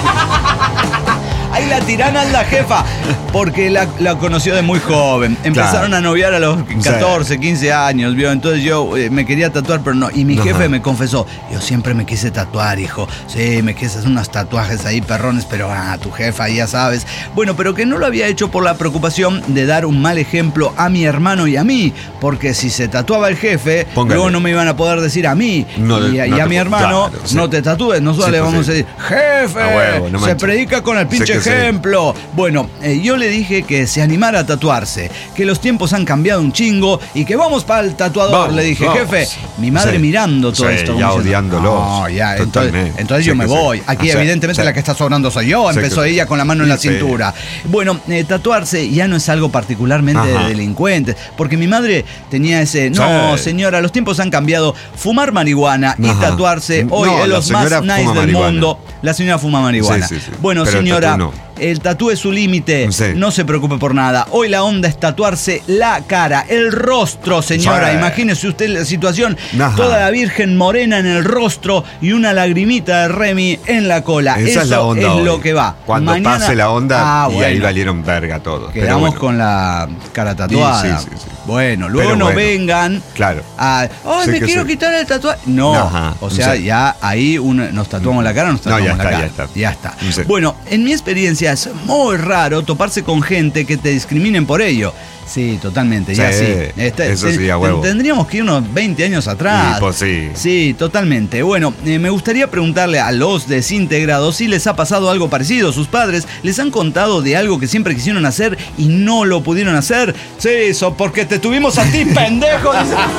Speaker 1: Ahí la tirana es la jefa, porque la, la conoció de muy joven. Empezaron
Speaker 2: Claro.
Speaker 1: a noviar a los catorce, quince años, ¿vio? Entonces yo eh, me quería tatuar, pero no. Y mi
Speaker 2: Ajá.
Speaker 1: jefe me confesó, yo siempre me quise tatuar, hijo. Sí, me quise hacer unos tatuajes ahí, perrones, pero ah, tu jefa, ya sabes. Bueno, pero que no lo había hecho por la preocupación de dar un mal ejemplo a mi hermano y a mí, porque si se tatuaba el jefe,
Speaker 2: Póngale.
Speaker 1: luego no me iban a poder decir a mí
Speaker 2: No,
Speaker 1: y, a-
Speaker 2: no
Speaker 1: y a
Speaker 2: te-
Speaker 1: mi hermano,
Speaker 2: claro, sí.
Speaker 1: no te tatúes. Nosotros
Speaker 2: Sí,
Speaker 1: le
Speaker 2: pues
Speaker 1: vamos
Speaker 2: sí.
Speaker 1: a decir, jefe,
Speaker 2: A huevo, no
Speaker 1: se
Speaker 2: manches.
Speaker 1: predica con el
Speaker 2: Sé
Speaker 1: pinche
Speaker 2: que sí.
Speaker 1: ejemplo. Bueno, eh, yo le dije que se animara a tatuarse, que los tiempos han cambiado un chingo y que vamos para el tatuador.
Speaker 2: Vamos,
Speaker 1: le dije,
Speaker 2: vamos.
Speaker 1: jefe, mi madre
Speaker 2: Sí.
Speaker 1: mirando todo
Speaker 2: Sí,
Speaker 1: esto.
Speaker 2: ya
Speaker 1: como diciendo,
Speaker 2: odiándolos.
Speaker 1: No, ya, entonces,
Speaker 2: Totalmente.
Speaker 1: entonces
Speaker 2: Sí
Speaker 1: yo me
Speaker 2: que sí.
Speaker 1: voy. Aquí
Speaker 2: Ah, sí,
Speaker 1: evidentemente
Speaker 2: sí.
Speaker 1: la que está sobrando soy yo.
Speaker 2: Sí
Speaker 1: Empezó
Speaker 2: que sí.
Speaker 1: ella con la mano en la
Speaker 2: Sí.
Speaker 1: cintura. Bueno, eh, tatuarse ya no es algo particularmente
Speaker 2: Ajá.
Speaker 1: de delincuentes, porque mi madre tenía ese, no,
Speaker 2: Sí.
Speaker 1: señora, los tiempos han cambiado. Fumar marihuana y
Speaker 2: Ajá.
Speaker 1: tatuarse hoy
Speaker 2: No,
Speaker 1: es
Speaker 2: la
Speaker 1: los más
Speaker 2: señora
Speaker 1: nice
Speaker 2: fuma
Speaker 1: del
Speaker 2: marihuana.
Speaker 1: mundo. La señora fuma marihuana.
Speaker 2: Sí, sí, sí.
Speaker 1: Bueno,
Speaker 2: Pero el
Speaker 1: señora,
Speaker 2: tatú no.
Speaker 1: el tatú es su límite.
Speaker 2: Sí.
Speaker 1: No se preocupe por nada. Hoy la onda es tatuarse la cara, el rostro, señora.
Speaker 2: Sí.
Speaker 1: Imagínese usted la situación.
Speaker 2: Ajá.
Speaker 1: Toda la Virgen morena en el rostro y una lagrimita de Remy en la cola.
Speaker 2: Esa
Speaker 1: Eso
Speaker 2: es la onda
Speaker 1: es
Speaker 2: hoy.
Speaker 1: lo que va.
Speaker 2: Cuando
Speaker 1: Mañana-
Speaker 2: pase la onda
Speaker 1: Ah,
Speaker 2: y ahí
Speaker 1: bueno.
Speaker 2: valieron verga todos. Pero
Speaker 1: Quedamos
Speaker 2: bueno.
Speaker 1: con la cara tatuada.
Speaker 2: Sí, sí, sí, sí.
Speaker 1: Bueno, luego
Speaker 2: Pero
Speaker 1: no
Speaker 2: bueno.
Speaker 1: vengan
Speaker 2: Claro.
Speaker 1: a. ¡Ay,
Speaker 2: Sí
Speaker 1: me
Speaker 2: que
Speaker 1: quiero
Speaker 2: sí.
Speaker 1: quitar el tatuaje! No.
Speaker 2: Ajá.
Speaker 1: O sea,
Speaker 2: Sí.
Speaker 1: ya ahí uno, nos tatuamos la cara, nos
Speaker 2: No,
Speaker 1: tatuamos
Speaker 2: ya
Speaker 1: la
Speaker 2: está,
Speaker 1: cara.
Speaker 2: ya está.
Speaker 1: Ya está.
Speaker 2: Sí.
Speaker 1: Bueno, en mi experiencia es muy raro toparse con gente que te discriminen por ello. Sí, totalmente,
Speaker 2: Sí,
Speaker 1: ya sí. Este,
Speaker 2: eso sí, a huevo.
Speaker 1: Tendríamos que irnos veinte años atrás.
Speaker 2: Y, pues, sí.
Speaker 1: Sí, totalmente. Bueno, eh, me gustaría preguntarle a los desintegrados si les ha pasado algo parecido. Sus padres les han contado de algo que siempre quisieron hacer y no lo pudieron hacer. Sí, eso porque te tuvimos a ti, pendejo.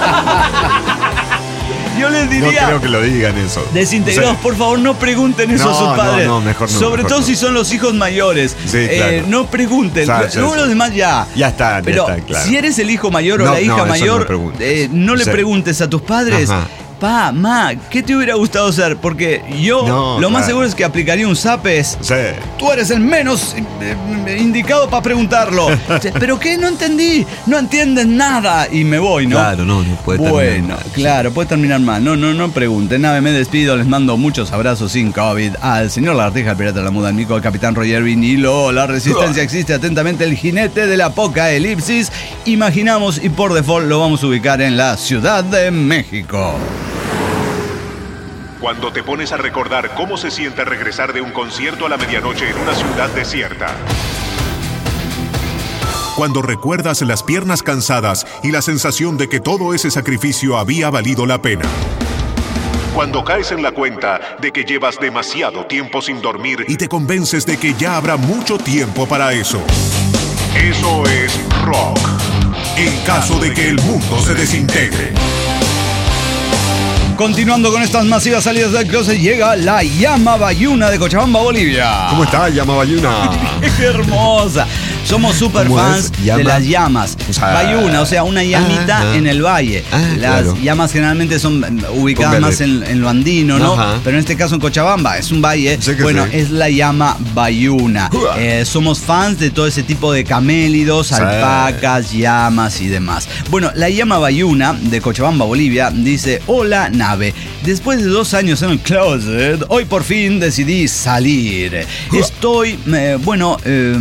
Speaker 1: Yo les diría...
Speaker 2: No creo que lo digan eso.
Speaker 1: Desintegrados,
Speaker 2: Sí.
Speaker 1: por favor, no pregunten eso
Speaker 2: No,
Speaker 1: a sus padres.
Speaker 2: no, no, mejor no,
Speaker 1: Sobre
Speaker 2: mejor
Speaker 1: todo
Speaker 2: no.
Speaker 1: si son los hijos mayores.
Speaker 2: Sí,
Speaker 1: Eh,
Speaker 2: claro.
Speaker 1: no pregunten.
Speaker 2: Ya, ya,
Speaker 1: Luego
Speaker 2: ya.
Speaker 1: los demás ya.
Speaker 2: Ya está, ya
Speaker 1: Pero
Speaker 2: está, claro.
Speaker 1: si eres el hijo mayor o
Speaker 2: No,
Speaker 1: la hija
Speaker 2: no, eso no
Speaker 1: mayor,
Speaker 2: preguntes.
Speaker 1: eh, no le
Speaker 2: Sí.
Speaker 1: preguntes a tus padres.
Speaker 2: Ajá.
Speaker 1: Pa, ma, ¿qué te hubiera gustado hacer? Porque yo
Speaker 2: No,
Speaker 1: lo más
Speaker 2: claro.
Speaker 1: seguro es que aplicaría un zapes.
Speaker 2: Sí.
Speaker 1: Tú eres el menos eh, indicado para preguntarlo. ¿Pero qué? No entendí. No entiendes nada. Y me voy, ¿no?
Speaker 2: Claro, no, no puede terminar
Speaker 1: Bueno,
Speaker 2: mal.
Speaker 1: claro, puede terminar mal. No, no, no pregunten. Nada, me despido. Les mando muchos abrazos sin COVID. Al señor Lagartija, el pirata de la muda, al Nico, al capitán Roger Vinilo. La resistencia existe. Atentamente, el jinete de la apocalipsis. Imaginamos y por default lo vamos a ubicar en la Ciudad de México.
Speaker 3: Cuando te pones a recordar cómo se siente regresar de un concierto a la medianoche en una ciudad desierta. Cuando recuerdas las piernas cansadas y la sensación de que todo ese sacrificio había valido la pena. Cuando caes en la cuenta de que llevas demasiado tiempo sin dormir y te convences de que ya habrá mucho tiempo para eso. Eso es rock. En caso de que el mundo se desintegre.
Speaker 1: Continuando con estas masivas salidas del closet, llega la llama bayuna de Cochabamba, Bolivia.
Speaker 2: ¿Cómo está, Llama Bayuna?
Speaker 1: ¡Qué hermosa! Somos super
Speaker 2: ¿Cómo
Speaker 1: fans
Speaker 2: es? ¿Llama?
Speaker 1: de las llamas.
Speaker 2: O sea,
Speaker 1: Bayuna, o sea, una llamita
Speaker 2: ah,
Speaker 1: en el valle.
Speaker 2: ah,
Speaker 1: las
Speaker 2: claro.
Speaker 1: llamas generalmente son ubicadas
Speaker 2: Póngale.
Speaker 1: más en, en lo andino, ¿no?
Speaker 2: Ajá.
Speaker 1: Pero en este caso en Cochabamba es un valle.
Speaker 2: Sé que
Speaker 1: Bueno,
Speaker 2: sí.
Speaker 1: es la llama bayuna.
Speaker 2: Uah.
Speaker 1: Eh, somos fans de todo ese tipo de camélidos,
Speaker 2: Sí.
Speaker 1: alpacas, llamas y demás. Bueno, la llama bayuna de Cochabamba, Bolivia, dice: hola, nave. Después de dos años en el closet, hoy por fin decidí salir. Estoy, eh, bueno, eh,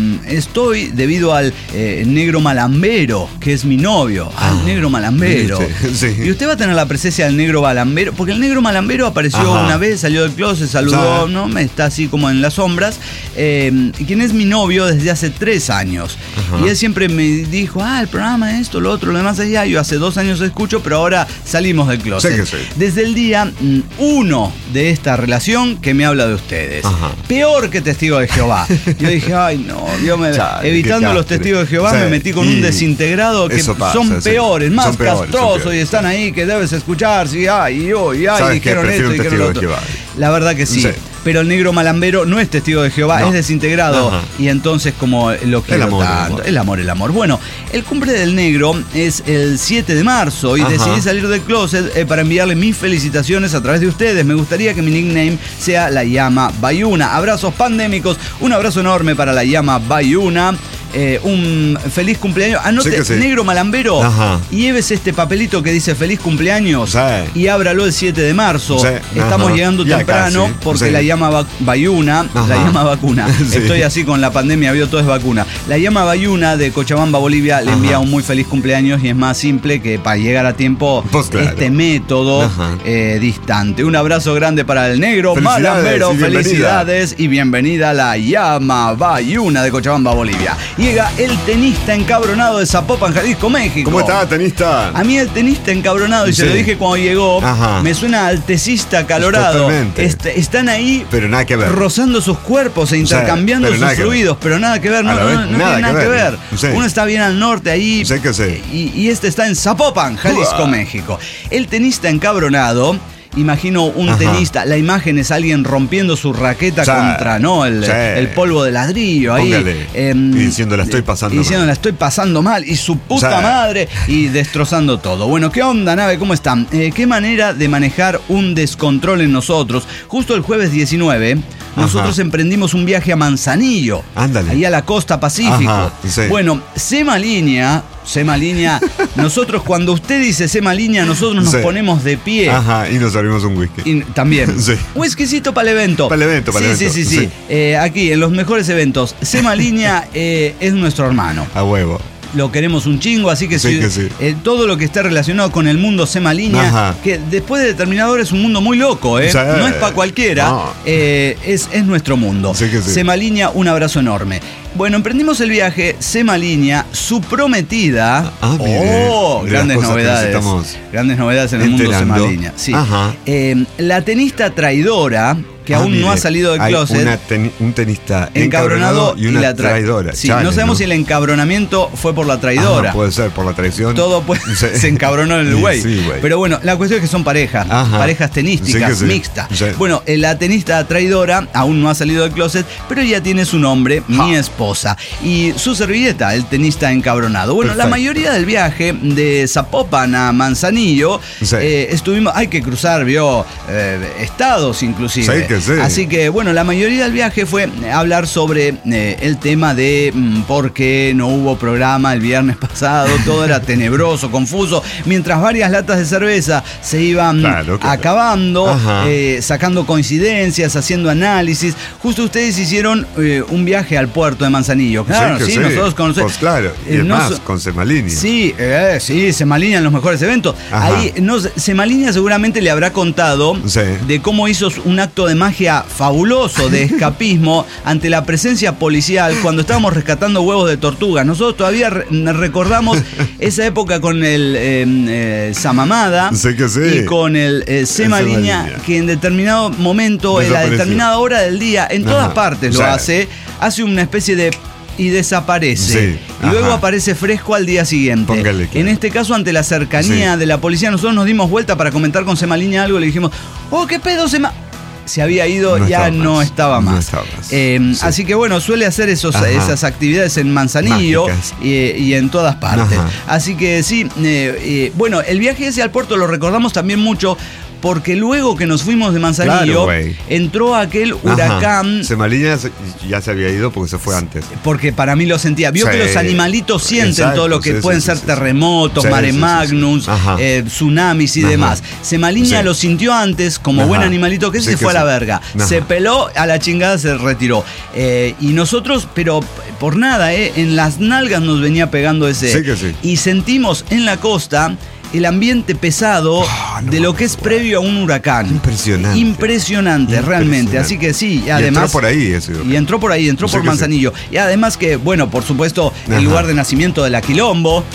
Speaker 1: estoy debido al eh, negro malambero, que es mi novio. Al
Speaker 2: Ah,
Speaker 1: negro malambero.
Speaker 2: viste, sí.
Speaker 1: Y usted va a tener la presencia del negro malambero, porque el negro malambero apareció
Speaker 2: Ajá.
Speaker 1: una vez, salió del closet, saludó,
Speaker 2: Sí.
Speaker 1: ¿no? Está así como en las sombras. Eh, quien es mi novio desde hace tres años.
Speaker 2: Ajá.
Speaker 1: Y él siempre me dijo: ah, el programa, esto, lo otro, lo demás allá. Yo hace dos años escucho, pero ahora salimos del closet.
Speaker 2: Sé que sí.
Speaker 1: Desde el día mm, uno de esta relación que me habla de ustedes.
Speaker 2: Ajá.
Speaker 1: Peor que testigo de Jehová. Yo dije: ay, no, yo me,
Speaker 2: Chale,
Speaker 1: evitando
Speaker 2: qué
Speaker 1: los
Speaker 2: castre.
Speaker 1: testigos de Jehová,
Speaker 2: Sí,
Speaker 1: me metí con
Speaker 2: y
Speaker 1: un desintegrado que
Speaker 2: eso pasa,
Speaker 1: son
Speaker 2: sí.
Speaker 1: peores, más
Speaker 2: Son peores, son
Speaker 1: castrosos
Speaker 2: peores,
Speaker 1: y están
Speaker 2: sí.
Speaker 1: ahí que debes escuchar. Sí, ay, yo, y ay,
Speaker 2: ¿Sabes qué?
Speaker 1: dijeron
Speaker 2: Prefiero
Speaker 1: esto,
Speaker 2: un
Speaker 1: dijeron lo
Speaker 2: testigo
Speaker 1: otro.
Speaker 2: de Jehová.
Speaker 1: La verdad que sí.
Speaker 2: Sí.
Speaker 1: Pero el negro malambero no es testigo de Jehová,
Speaker 2: No.
Speaker 1: es desintegrado.
Speaker 2: Ajá.
Speaker 1: Y entonces, como lo quiero
Speaker 2: amor, el
Speaker 1: tanto.
Speaker 2: amor.
Speaker 1: El amor, el amor. Bueno, el cumple del negro es el siete de marzo y
Speaker 2: Ajá.
Speaker 1: decidí salir del closet eh, para enviarle mis felicitaciones a través de ustedes. Me gustaría que mi nickname sea la llama bayuna. Abrazos pandémicos. Un abrazo enorme para la llama bayuna. Eh, un feliz cumpleaños. Anote,
Speaker 2: Sí que sí.
Speaker 1: negro malambero.
Speaker 2: Ajá.
Speaker 1: Y llévese este papelito que dice feliz cumpleaños.
Speaker 2: Sí.
Speaker 1: Y ábralo el siete de marzo.
Speaker 2: Sí.
Speaker 1: Estamos
Speaker 2: Ajá.
Speaker 1: llegando
Speaker 2: Ya
Speaker 1: temprano
Speaker 2: casi.
Speaker 1: porque
Speaker 2: Sí.
Speaker 1: la llama ba- bayuna,
Speaker 2: Ajá.
Speaker 1: la llama vacuna.
Speaker 2: Sí.
Speaker 1: Estoy así con la pandemia, vio, todo es vacuna. La llama bayuna de Cochabamba, Bolivia, le
Speaker 2: Ajá.
Speaker 1: envía un muy feliz cumpleaños y es más simple que para llegar a tiempo
Speaker 2: Pues claro.
Speaker 1: este método
Speaker 2: Ajá.
Speaker 1: eh, distante. Un abrazo grande para el negro
Speaker 2: Felicidades
Speaker 1: malambero,
Speaker 2: y bienvenida.
Speaker 1: felicidades y bienvenida a la llama bayuna de Cochabamba, Bolivia. Llega el tenista encabronado de Zapopan, Jalisco, México.
Speaker 2: ¿Cómo está, tenista?
Speaker 1: A mí el tenista encabronado, y se
Speaker 2: Sí.
Speaker 1: lo dije cuando llegó,
Speaker 2: Ajá.
Speaker 1: me suena al tesista acalorado.
Speaker 2: Totalmente.
Speaker 1: Est- están ahí
Speaker 2: Pero nada que ver.
Speaker 1: rozando sus cuerpos e
Speaker 2: Sí,
Speaker 1: intercambiando
Speaker 2: pero
Speaker 1: sus
Speaker 2: nada que ver.
Speaker 1: fluidos, pero nada que ver, no,
Speaker 2: A la
Speaker 1: no,
Speaker 2: vez,
Speaker 1: no tiene nada que ver.
Speaker 2: Sí.
Speaker 1: Uno está bien al norte ahí
Speaker 2: Sé que sí.
Speaker 1: y, y este está en Zapopan, Jalisco,
Speaker 2: Uah.
Speaker 1: México. El tenista encabronado. Imagino un
Speaker 2: Ajá.
Speaker 1: tenista, la imagen es alguien rompiendo su raqueta
Speaker 2: Sí.
Speaker 1: contra, ¿no? El,
Speaker 2: Sí.
Speaker 1: el polvo de ladrillo ahí.
Speaker 2: Póngale.
Speaker 1: em,
Speaker 2: Y diciendo, "La estoy pasando
Speaker 1: y diciendo,
Speaker 2: mal".
Speaker 1: "La estoy pasando mal". Y su puta
Speaker 2: Sí.
Speaker 1: madre. Y destrozando todo. Bueno, ¿qué onda, nave? ¿Cómo están? Eh, ¿Qué manera de manejar un descontrol en nosotros? Justo el jueves diecinueve, nosotros
Speaker 2: Ajá.
Speaker 1: emprendimos un viaje a Manzanillo.
Speaker 2: Ándale.
Speaker 1: Ahí a la costa Pacífico.
Speaker 2: Ajá, sí.
Speaker 1: Bueno, Sema Línea, Sema Línea, nosotros cuando usted dice Sema Línea, nosotros nos
Speaker 2: Sí.
Speaker 1: ponemos de pie.
Speaker 2: Ajá, y nos servimos un whisky.
Speaker 1: Y también.
Speaker 2: Sí.
Speaker 1: Whiskycito para el evento.
Speaker 2: Para el evento, para
Speaker 1: sí,
Speaker 2: el
Speaker 1: sí,
Speaker 2: evento,
Speaker 1: sí, sí,
Speaker 2: sí.
Speaker 1: Eh, aquí, en los mejores eventos. Sema Línea eh, es nuestro hermano.
Speaker 2: A huevo.
Speaker 1: Lo queremos un chingo, así que,
Speaker 2: Sí,
Speaker 1: si,
Speaker 2: que sí.
Speaker 1: eh, todo lo que esté relacionado con el mundo Sema Línea,
Speaker 2: Ajá.
Speaker 1: que después de Determinador es un mundo muy loco, ¿eh?
Speaker 2: Sí.
Speaker 1: No es para cualquiera,
Speaker 2: No.
Speaker 1: eh, es, es nuestro mundo.
Speaker 2: Sí que sí.
Speaker 1: Sema Línea, un abrazo enorme. Bueno, emprendimos el viaje, Semalinha, su prometida.
Speaker 2: Ah, mire,
Speaker 1: oh,
Speaker 2: de
Speaker 1: grandes
Speaker 2: las cosas que nos
Speaker 1: novedades.
Speaker 2: estamos
Speaker 1: Grandes novedades en el mundo
Speaker 2: enterando.
Speaker 1: Semalinha. Sí.
Speaker 2: Ajá.
Speaker 1: Eh, la tenista traidora, que
Speaker 2: Ah,
Speaker 1: aún
Speaker 2: mire,
Speaker 1: no ha salido del
Speaker 2: hay
Speaker 1: closet.
Speaker 2: una ten- un tenista
Speaker 1: Encabronado,
Speaker 2: encabronado y una
Speaker 1: la tra-
Speaker 2: traidora.
Speaker 1: Sí,
Speaker 2: Chale,
Speaker 1: no sabemos si el encabronamiento fue por la traidora.
Speaker 2: Ajá, puede ser por la traición.
Speaker 1: Todo pues,
Speaker 2: Sí.
Speaker 1: se encabronó el
Speaker 2: Sí,
Speaker 1: güey.
Speaker 2: sí, güey.
Speaker 1: Pero bueno, la cuestión es que son parejas,
Speaker 2: Ajá.
Speaker 1: parejas tenísticas,
Speaker 2: Sí que sí.
Speaker 1: mixtas.
Speaker 2: Sí.
Speaker 1: Bueno, eh, la tenista traidora aún no ha salido del closet, pero ya tiene su nombre, mi esposa. Y su servilleta, el tenista encabronado. Bueno, la
Speaker 2: Perfecto.
Speaker 1: mayoría del viaje de Zapopan a Manzanillo,
Speaker 2: Sí.
Speaker 1: eh, estuvimos, hay que cruzar, vio, eh, estados inclusive.
Speaker 2: Sí que sí.
Speaker 1: Así que bueno, la mayoría del viaje fue hablar sobre eh, el tema de mm, por qué no hubo programa el viernes pasado, todo era tenebroso, confuso, mientras varias latas de cerveza se iban
Speaker 2: Claro, claro.
Speaker 1: acabando,
Speaker 2: Ajá.
Speaker 1: eh, sacando coincidencias, haciendo análisis. Justo ustedes hicieron eh, un viaje al puerto de Manzanillo. Claro,
Speaker 2: que
Speaker 1: sí, nosotros conocemos.
Speaker 2: Pues claro, y
Speaker 1: eh,
Speaker 2: es
Speaker 1: no
Speaker 2: más,
Speaker 1: so-
Speaker 2: con Semalinha.
Speaker 1: Sí, eh, sí, Semalinha en los mejores eventos.
Speaker 2: Ajá.
Speaker 1: Ahí, no, sé, Semalinha seguramente le habrá contado
Speaker 2: Sí.
Speaker 1: de cómo hizo un acto de magia fabuloso de escapismo ante la presencia policial cuando estábamos rescatando huevos de tortugas. Nosotros todavía re- recordamos esa época con el eh, eh, Samamada
Speaker 2: Sí que sí.
Speaker 1: y con el eh, Semalinha,
Speaker 2: Semalinha.
Speaker 1: que en determinado momento, en la
Speaker 2: Desapareció.
Speaker 1: determinada hora del día, en todas
Speaker 2: Ajá.
Speaker 1: partes lo
Speaker 2: Sí.
Speaker 1: hace, hace una especie de... y desaparece.
Speaker 2: Sí,
Speaker 1: Y luego
Speaker 2: ajá.
Speaker 1: aparece fresco al día siguiente.
Speaker 2: Póngale que-
Speaker 1: En este caso, ante la cercanía
Speaker 2: Sí.
Speaker 1: de la policía, nosotros nos dimos vuelta para comentar con Semalinha algo y le dijimos, oh, ¿qué pedo, Sema? Se había ido,
Speaker 2: No
Speaker 1: ya
Speaker 2: estaba
Speaker 1: no
Speaker 2: más.
Speaker 1: estaba
Speaker 2: No
Speaker 1: más.
Speaker 2: estaba más.
Speaker 1: Eh,
Speaker 2: Sí.
Speaker 1: Así que bueno, suele hacer esos,
Speaker 2: Ajá.
Speaker 1: esas actividades en Manzanillo
Speaker 2: Mágicas.
Speaker 1: y, y en todas partes.
Speaker 2: Ajá.
Speaker 1: Así que sí, eh, eh, bueno, el viaje ese al puerto lo recordamos también mucho porque luego que nos fuimos de Manzanillo,
Speaker 2: Claro, güey.
Speaker 1: entró aquel huracán.
Speaker 2: Ajá. Semalinha se- ya se había ido porque se fue antes.
Speaker 1: Porque para mí lo sentía. Vio
Speaker 2: Sí.
Speaker 1: que los animalitos sienten
Speaker 2: Exacto,
Speaker 1: todo lo que
Speaker 2: sí,
Speaker 1: pueden
Speaker 2: sí,
Speaker 1: ser
Speaker 2: sí, sí.
Speaker 1: terremotos,
Speaker 2: Sí,
Speaker 1: mare
Speaker 2: sí, sí,
Speaker 1: magnums,
Speaker 2: sí. Ajá.
Speaker 1: eh, tsunamis y
Speaker 2: Ajá.
Speaker 1: demás. Semalinha
Speaker 2: Sí.
Speaker 1: lo sintió antes como
Speaker 2: Ajá.
Speaker 1: buen animalito que
Speaker 2: Sí
Speaker 1: se
Speaker 2: que
Speaker 1: fue a
Speaker 2: sí.
Speaker 1: la verga.
Speaker 2: Ajá.
Speaker 1: Se peló, a la chingada se retiró. Eh, y nosotros, pero por nada, eh, en las nalgas nos venía pegando ese.
Speaker 2: Sí que sí.
Speaker 1: Y sentimos en la costa el ambiente pesado
Speaker 2: Oh, no,
Speaker 1: de lo que es previo a un huracán.
Speaker 2: Impresionante.
Speaker 1: Impresionante, realmente. Así que sí, y
Speaker 2: Y
Speaker 1: además.
Speaker 2: entró por ahí ese.
Speaker 1: Y entró por ahí, entró
Speaker 2: Sí
Speaker 1: por
Speaker 2: que sí.
Speaker 1: Manzanillo. Y además que, bueno, por supuesto, el
Speaker 2: Ajá.
Speaker 1: lugar de nacimiento de la Quilombo.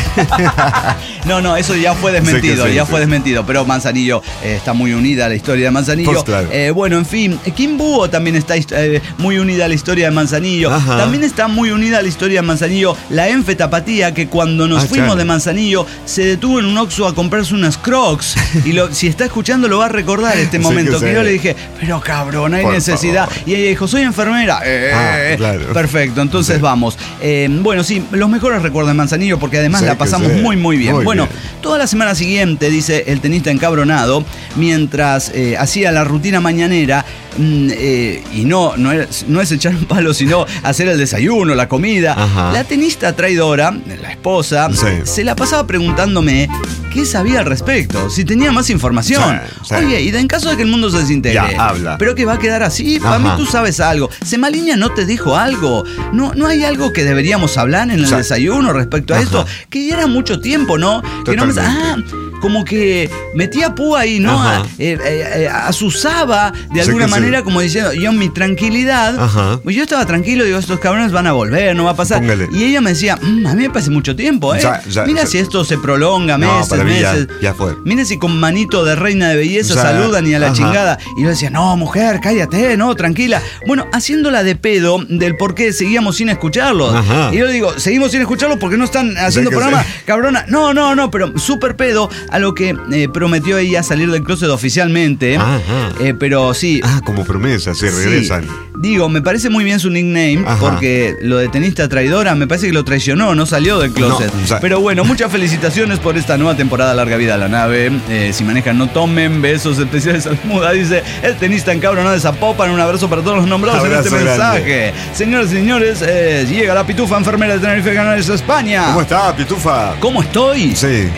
Speaker 1: No, no, eso ya fue desmentido,
Speaker 2: Sí que sí,
Speaker 1: ya
Speaker 2: sí.
Speaker 1: fue desmentido. Pero Manzanillo eh, está muy unida a la historia de Manzanillo.
Speaker 2: Pues claro.
Speaker 1: Eh, bueno, en fin, Kim Búho también está eh, muy unida a la historia de Manzanillo.
Speaker 2: Ajá.
Speaker 1: También está muy unida a la historia de Manzanillo la Enfe Tapatía, que cuando nos
Speaker 2: Ah,
Speaker 1: fuimos
Speaker 2: chale.
Speaker 1: de Manzanillo se detuvo en un Oxxo a comprarse unas Crocs. Y lo, si está escuchando lo va a recordar este
Speaker 2: Sí
Speaker 1: momento.
Speaker 2: que
Speaker 1: Que
Speaker 2: sí.
Speaker 1: yo le dije, pero cabrón, hay
Speaker 2: Por
Speaker 1: necesidad.
Speaker 2: favor.
Speaker 1: Y ella dijo, soy enfermera. Eh,
Speaker 2: Ah, claro.
Speaker 1: Perfecto, entonces
Speaker 2: Sí.
Speaker 1: vamos. Eh, bueno, sí, los mejores recuerdos de Manzanillo porque además
Speaker 2: Sí
Speaker 1: la
Speaker 2: que
Speaker 1: pasamos
Speaker 2: sí.
Speaker 1: muy, muy bien.
Speaker 2: Muy
Speaker 1: bueno,
Speaker 2: bien.
Speaker 1: toda la semana siguiente, dice el tenista encabronado, mientras eh, hacía la rutina mañanera, mm, eh, y no, no, era- no es echar un palo, sino hacer el desayuno, la comida,
Speaker 2: Ajá.
Speaker 1: la tenista traidora, la esposa,
Speaker 2: Sí.
Speaker 1: se la pasaba preguntándome qué sabía al respecto, si tenía más información.
Speaker 2: Sí, sí.
Speaker 1: Oye, y de- en caso de que el mundo se desintegre,
Speaker 2: Ya, habla.
Speaker 1: pero que va a quedar así, para mí
Speaker 2: Ajá.
Speaker 1: tú sabes algo. Semalinha no te dijo algo. No, no hay algo que deberíamos hablar en el
Speaker 2: O sea,
Speaker 1: desayuno respecto a
Speaker 2: ajá.
Speaker 1: esto, que ya era mucho tiempo, ¿no? Que no me,
Speaker 2: Totalmente.
Speaker 1: ah, como que metía púa ahí, ¿no?
Speaker 2: Ajá.
Speaker 1: A- eh, eh, eh, asusaba de
Speaker 2: Sí
Speaker 1: alguna
Speaker 2: que sí.
Speaker 1: manera, como diciendo, yo en mi tranquilidad,
Speaker 2: Ajá.
Speaker 1: pues yo estaba tranquilo, digo, estos cabrones van a volver, no va a pasar.
Speaker 2: Póngale.
Speaker 1: Y ella me decía, "Mm, a mí me parece mucho tiempo, ¿eh?
Speaker 2: Ya, ya,
Speaker 1: Mira
Speaker 2: ya.
Speaker 1: si esto se prolonga
Speaker 2: No,
Speaker 1: meses,
Speaker 2: para mí ya-
Speaker 1: meses.
Speaker 2: ya fue.
Speaker 1: Mira si con manito de reina de belleza
Speaker 2: Ya,
Speaker 1: saludan y a la
Speaker 2: ajá.
Speaker 1: chingada. Y yo decía, no, mujer, cállate, no, tranquila. Bueno, haciéndola de pedo del por qué seguíamos sin escucharlos.
Speaker 2: Ajá.
Speaker 1: Y yo le digo, seguimos sin escucharlos porque no están haciendo
Speaker 2: que
Speaker 1: programa.
Speaker 2: sí.
Speaker 1: Cabrona, no, no, no, pero súper pedo a lo que eh, prometió ella salir del closet oficialmente.
Speaker 2: Ajá.
Speaker 1: Eh, pero sí.
Speaker 2: Ah, como promesa, sí, regresan.
Speaker 1: Sí. Digo, me parece muy bien su nickname,
Speaker 2: Ajá.
Speaker 1: porque lo de tenista traidora me parece que lo traicionó, no salió del closet.
Speaker 2: No, o sea-
Speaker 1: Pero bueno, muchas felicitaciones por esta nueva temporada Larga Vida a la Nave. Eh, si manejan, no tomen. Besos especiales al Muda, dice el tenista encabronado de Zapopan. Un abrazo para todos los nombrados en
Speaker 2: Abrazo
Speaker 1: este
Speaker 2: grande.
Speaker 1: mensaje. Señores y señores, eh, llega la pitufa enfermera de Tenerife Canales, España.
Speaker 2: ¿Cómo está, Pitufa?
Speaker 1: ¿Cómo estoy?
Speaker 2: Sí.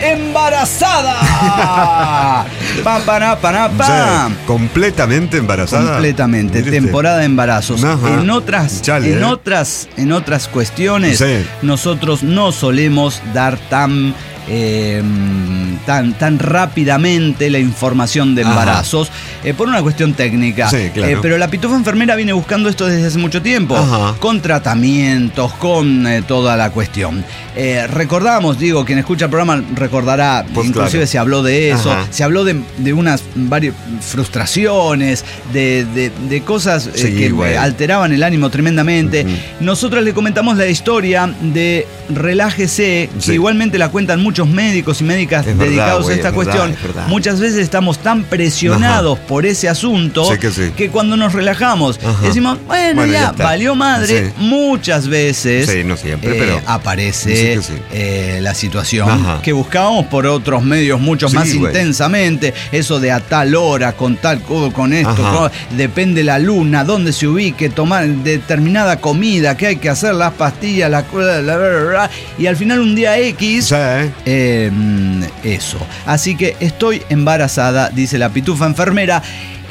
Speaker 1: ¡Embarazada! Pam, para, para,
Speaker 2: O
Speaker 1: pam.
Speaker 2: sea, completamente embarazada.
Speaker 1: Completamente,
Speaker 2: Mire usted.
Speaker 1: temporada de embarazos.
Speaker 2: Ajá.
Speaker 1: En otras,
Speaker 2: Chale,
Speaker 1: en
Speaker 2: ¿eh?
Speaker 1: otras, en otras cuestiones,
Speaker 2: Sí.
Speaker 1: nosotros no solemos dar tan eh, tan, tan rápidamente la información de embarazos eh, por una cuestión técnica.
Speaker 2: Sí, claro.
Speaker 1: Eh, pero la Pitufa Enfermera viene buscando esto desde hace mucho tiempo,
Speaker 2: Ajá.
Speaker 1: con tratamientos, con eh, toda la cuestión. Eh, recordamos, digo, quien escucha el programa recordará,
Speaker 2: Pues
Speaker 1: inclusive
Speaker 2: claro.
Speaker 1: se habló de eso,
Speaker 2: Ajá.
Speaker 1: se habló de, de unas varias frustraciones, de, de, de cosas eh,
Speaker 2: Sí,
Speaker 1: que
Speaker 2: güey.
Speaker 1: alteraban el ánimo tremendamente.
Speaker 2: Uh-huh.
Speaker 1: Nosotros le comentamos la historia de Relájese,
Speaker 2: Sí.
Speaker 1: que igualmente la cuentan muchos médicos y médicas
Speaker 2: Es verdad,
Speaker 1: dedicados
Speaker 2: güey,
Speaker 1: a esta
Speaker 2: es verdad,
Speaker 1: cuestión.
Speaker 2: es verdad.
Speaker 1: Muchas veces estamos tan presionados
Speaker 2: Ajá.
Speaker 1: por ese asunto
Speaker 2: Sí que sí.
Speaker 1: que cuando nos relajamos
Speaker 2: Ajá.
Speaker 1: decimos, bueno,
Speaker 2: Bueno,
Speaker 1: ya,
Speaker 2: ya está.
Speaker 1: valió madre.
Speaker 2: Sí.
Speaker 1: Muchas veces
Speaker 2: Sí, no siempre,
Speaker 1: eh,
Speaker 2: pero
Speaker 1: aparece
Speaker 2: sí que sí.
Speaker 1: eh, la situación
Speaker 2: Ajá.
Speaker 1: que buscábamos por otros medios mucho
Speaker 2: Sí,
Speaker 1: más
Speaker 2: güey.
Speaker 1: intensamente. Eso de a tal hora, con tal codo, con esto,
Speaker 2: Ajá.
Speaker 1: con- depende la luna, dónde se ubique, tomar determinada comida, qué hay que hacer, las pastillas, la, la, la, la, la, y al final un día X.
Speaker 2: Sí, ¿eh?
Speaker 1: Eh, eso. Así que estoy embarazada, dice la Pitufa Enfermera.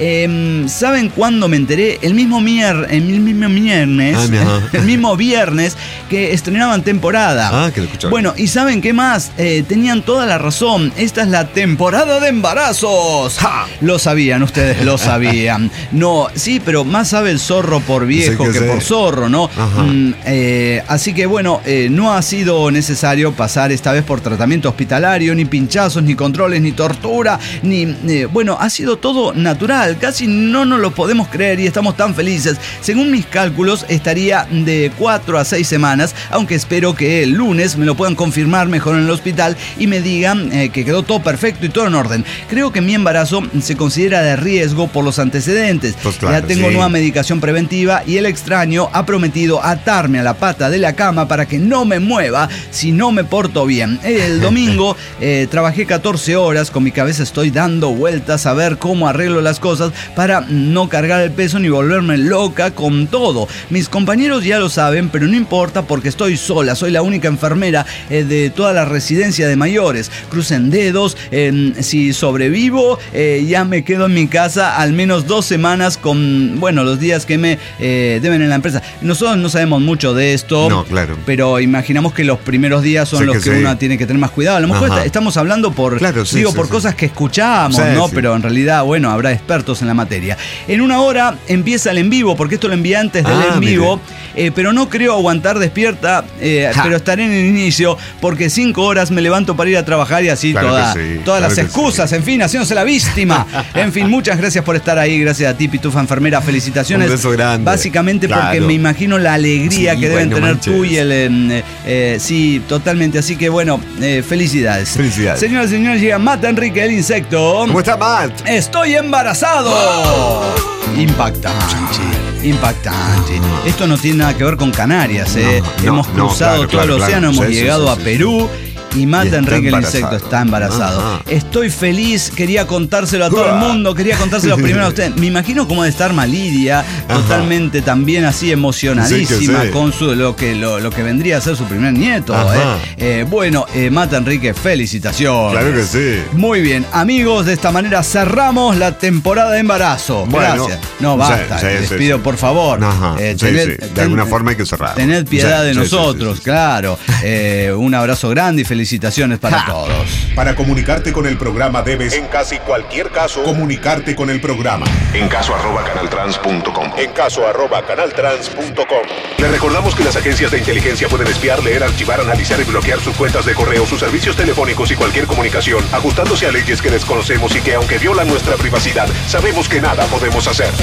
Speaker 1: Eh, ¿Saben cuándo me enteré? El mismo, mier, el mismo viernes,
Speaker 2: Ah, mi- ajá.
Speaker 1: el mismo viernes que estrenaban temporada.
Speaker 2: Ah, que lo escuchaba.
Speaker 1: Bueno, ¿y saben qué más? Eh, tenían toda la razón. Esta es la temporada de embarazos. ¡Ja! Lo sabían, ustedes lo sabían. No, sí, pero más sabe el zorro por viejo
Speaker 2: Sí
Speaker 1: que,
Speaker 2: que
Speaker 1: por
Speaker 2: sí.
Speaker 1: zorro, ¿no?
Speaker 2: Ajá.
Speaker 1: Mm, eh, así que bueno, eh, no ha sido necesario pasar esta vez por tratamiento hospitalario, ni pinchazos, ni controles, ni tortura, ni... eh, bueno, ha sido todo natural. Casi no nos lo podemos creer y estamos tan felices. Según mis cálculos, estaría de cuatro a seis semanas, aunque espero que el lunes me lo puedan confirmar mejor en el hospital y me digan eh, que quedó todo perfecto y todo en orden. Creo que mi embarazo se considera de riesgo por los antecedentes.
Speaker 2: Pues claro,
Speaker 1: ya tengo
Speaker 2: sí.
Speaker 1: nueva medicación preventiva y el extraño ha prometido atarme a la pata de la cama para que no me mueva si no me porto bien. El domingo eh, trabajé catorce horas, con mi cabeza estoy dando vueltas a ver cómo arreglo las cosas para no cargar el peso ni volverme loca con todo. Mis compañeros ya lo saben, pero no importa porque estoy sola, soy la única enfermera eh, de toda la residencia de mayores. Crucen dedos, eh, si sobrevivo eh, ya me quedo en mi casa al menos dos semanas con, bueno, los días que me eh, deben en la empresa. Nosotros no sabemos mucho de esto,
Speaker 2: No, claro.
Speaker 1: pero imaginamos que los primeros días son
Speaker 2: Sí
Speaker 1: los
Speaker 2: que
Speaker 1: que
Speaker 2: sí.
Speaker 1: uno tiene que tener más cuidado. A lo mejor
Speaker 2: Ajá.
Speaker 1: está- estamos hablando por,
Speaker 2: Claro, sí,
Speaker 1: digo,
Speaker 2: sí,
Speaker 1: por
Speaker 2: sí.
Speaker 1: cosas que escuchamos,
Speaker 2: Sí,
Speaker 1: ¿no?
Speaker 2: sí.
Speaker 1: Pero en realidad, bueno, habrá expertos en la materia. En una hora empieza el en vivo, porque esto lo envié antes del
Speaker 2: Ah,
Speaker 1: en vivo,
Speaker 2: mire.
Speaker 1: eh, pero no creo aguantar despierta, eh,
Speaker 2: Ja.
Speaker 1: pero estaré en el inicio, porque cinco horas me levanto para ir a trabajar y así
Speaker 2: Claro
Speaker 1: toda-
Speaker 2: que sí,
Speaker 1: todas
Speaker 2: claro
Speaker 1: las
Speaker 2: que
Speaker 1: excusas,
Speaker 2: sí.
Speaker 1: en fin, haciéndose la víctima. En fin, muchas gracias por estar ahí, gracias a ti, Pitufa Enfermera, felicitaciones.
Speaker 2: Un beso grande.
Speaker 1: Básicamente porque
Speaker 2: Claro.
Speaker 1: me imagino la alegría
Speaker 2: Sí,
Speaker 1: que deben
Speaker 2: güey, no
Speaker 1: tener
Speaker 2: manches.
Speaker 1: tú y el... eh, eh, sí, totalmente, así que bueno, eh, felicidades.
Speaker 2: Felicidades.
Speaker 1: Señoras y señores, llega Matt Enrique, el insecto.
Speaker 2: ¿Cómo está, Matt?
Speaker 1: ¡Estoy embarazado! Impactante, impactante. Esto no tiene nada que ver con Canarias, ¿eh?
Speaker 2: No, no,
Speaker 1: Hemos
Speaker 2: no,
Speaker 1: cruzado
Speaker 2: claro,
Speaker 1: todo el
Speaker 2: claro,
Speaker 1: océano,
Speaker 2: claro.
Speaker 1: hemos
Speaker 2: Sí, sí,
Speaker 1: llegado
Speaker 2: sí,
Speaker 1: a
Speaker 2: sí,
Speaker 1: Perú. Y Matt
Speaker 2: Y está
Speaker 1: Enrique el
Speaker 2: embarazado.
Speaker 1: insecto está embarazado.
Speaker 2: Ajá.
Speaker 1: Estoy feliz, quería contárselo a todo el
Speaker 2: Uah.
Speaker 1: mundo, quería contárselo primero a usted. Me imagino cómo de estar Malidia, totalmente también así emocionadísima
Speaker 2: Sí que sí.
Speaker 1: con su, lo, que, lo, lo que vendría a ser su primer nieto.
Speaker 2: Ajá.
Speaker 1: ¿eh? Eh, bueno, eh, Matt Enrique, felicitaciones.
Speaker 2: Claro que sí.
Speaker 1: Muy bien, amigos, de esta manera cerramos la temporada de embarazo.
Speaker 2: Bueno,
Speaker 1: Gracias. No, basta,
Speaker 2: sí, sí,
Speaker 1: les
Speaker 2: sí,
Speaker 1: pido
Speaker 2: sí.
Speaker 1: por favor.
Speaker 2: Ajá,
Speaker 1: eh,
Speaker 2: sí,
Speaker 1: tened-
Speaker 2: sí, de
Speaker 1: ten-
Speaker 2: alguna forma hay que cerrar.
Speaker 1: Tened piedad
Speaker 2: Sí,
Speaker 1: de
Speaker 2: sí, sí,
Speaker 1: nosotros,
Speaker 2: sí, sí.
Speaker 1: claro. Eh, un abrazo grande y felicitaciones para todos.
Speaker 3: Para comunicarte con el programa debes, en casi cualquier caso, comunicarte con el programa. En caso arroba canaltrans punto com. En caso arroba canaltrans punto com. Le recordamos que las agencias de inteligencia pueden espiar, leer, archivar, analizar y bloquear sus cuentas de correo, sus servicios telefónicos y cualquier comunicación, ajustándose a leyes que desconocemos y que, aunque violan nuestra privacidad, sabemos que nada podemos hacer.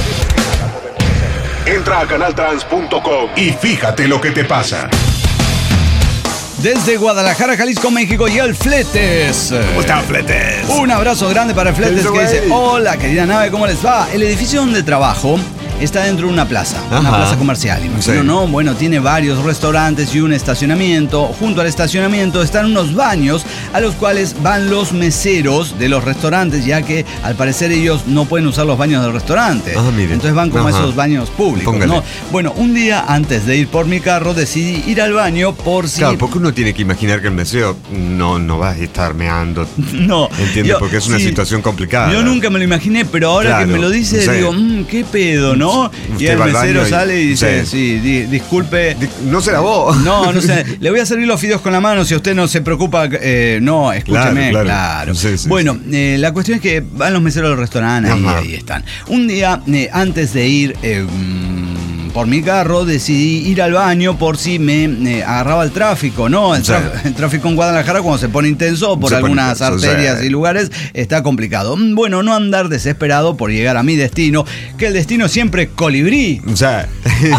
Speaker 3: Entra a canaltrans punto com y fíjate lo que te pasa.
Speaker 1: Desde Guadalajara, Jalisco, México, y el Fletes.
Speaker 2: ¿Cómo está, Fletes?
Speaker 1: Un abrazo grande para el Fletes
Speaker 2: Eso,
Speaker 1: que dice:
Speaker 2: güey.
Speaker 1: hola, querida nave, ¿cómo les va? El edificio donde trabajo está dentro de una plaza, una
Speaker 2: Ajá.
Speaker 1: plaza comercial. Imagino,
Speaker 2: Sí.
Speaker 1: ¿no? Bueno, tiene varios restaurantes y un estacionamiento. Junto al estacionamiento están unos baños a los cuales van los meseros de los restaurantes, ya que al parecer ellos no pueden usar los baños del restaurante.
Speaker 2: Ah, mire.
Speaker 1: Entonces van como a
Speaker 2: Ajá.
Speaker 1: esos baños públicos,
Speaker 2: Póngale.
Speaker 1: ¿no? Bueno, un día antes de ir por mi carro decidí ir al baño por si...
Speaker 2: Claro, porque uno tiene que imaginar que el mesero no, no va a estar meando.
Speaker 1: No,
Speaker 2: ¿Entiendes?
Speaker 1: yo-
Speaker 2: Porque es una
Speaker 1: sí,
Speaker 2: situación complicada.
Speaker 1: Yo nunca me lo imaginé, pero ahora
Speaker 2: Claro,
Speaker 1: que me lo dice,
Speaker 2: sí.
Speaker 1: digo, mmm, qué pedo, ¿no? ¿no? Y el mesero sale y dice, sí, sí di, disculpe.
Speaker 2: Di, no será vos.
Speaker 1: No, no sé. Le voy a servir los fideos con la mano si usted no se preocupa. Eh, no, escúcheme, claro. claro. Sí, sí, bueno, sí. Eh, la cuestión es que van los meseros del restaurante y ahí están. Un día, eh, antes de ir eh, por mi carro, decidí ir al baño por si me eh, agarraba el tráfico, ¿no? El, tra- sí. el tráfico en Guadalajara, cuando se pone intenso por se algunas intenso, arterias sí. y lugares, está complicado. Bueno, no andar desesperado por llegar a mi destino, que el destino siempre es colibrí.
Speaker 2: O sea.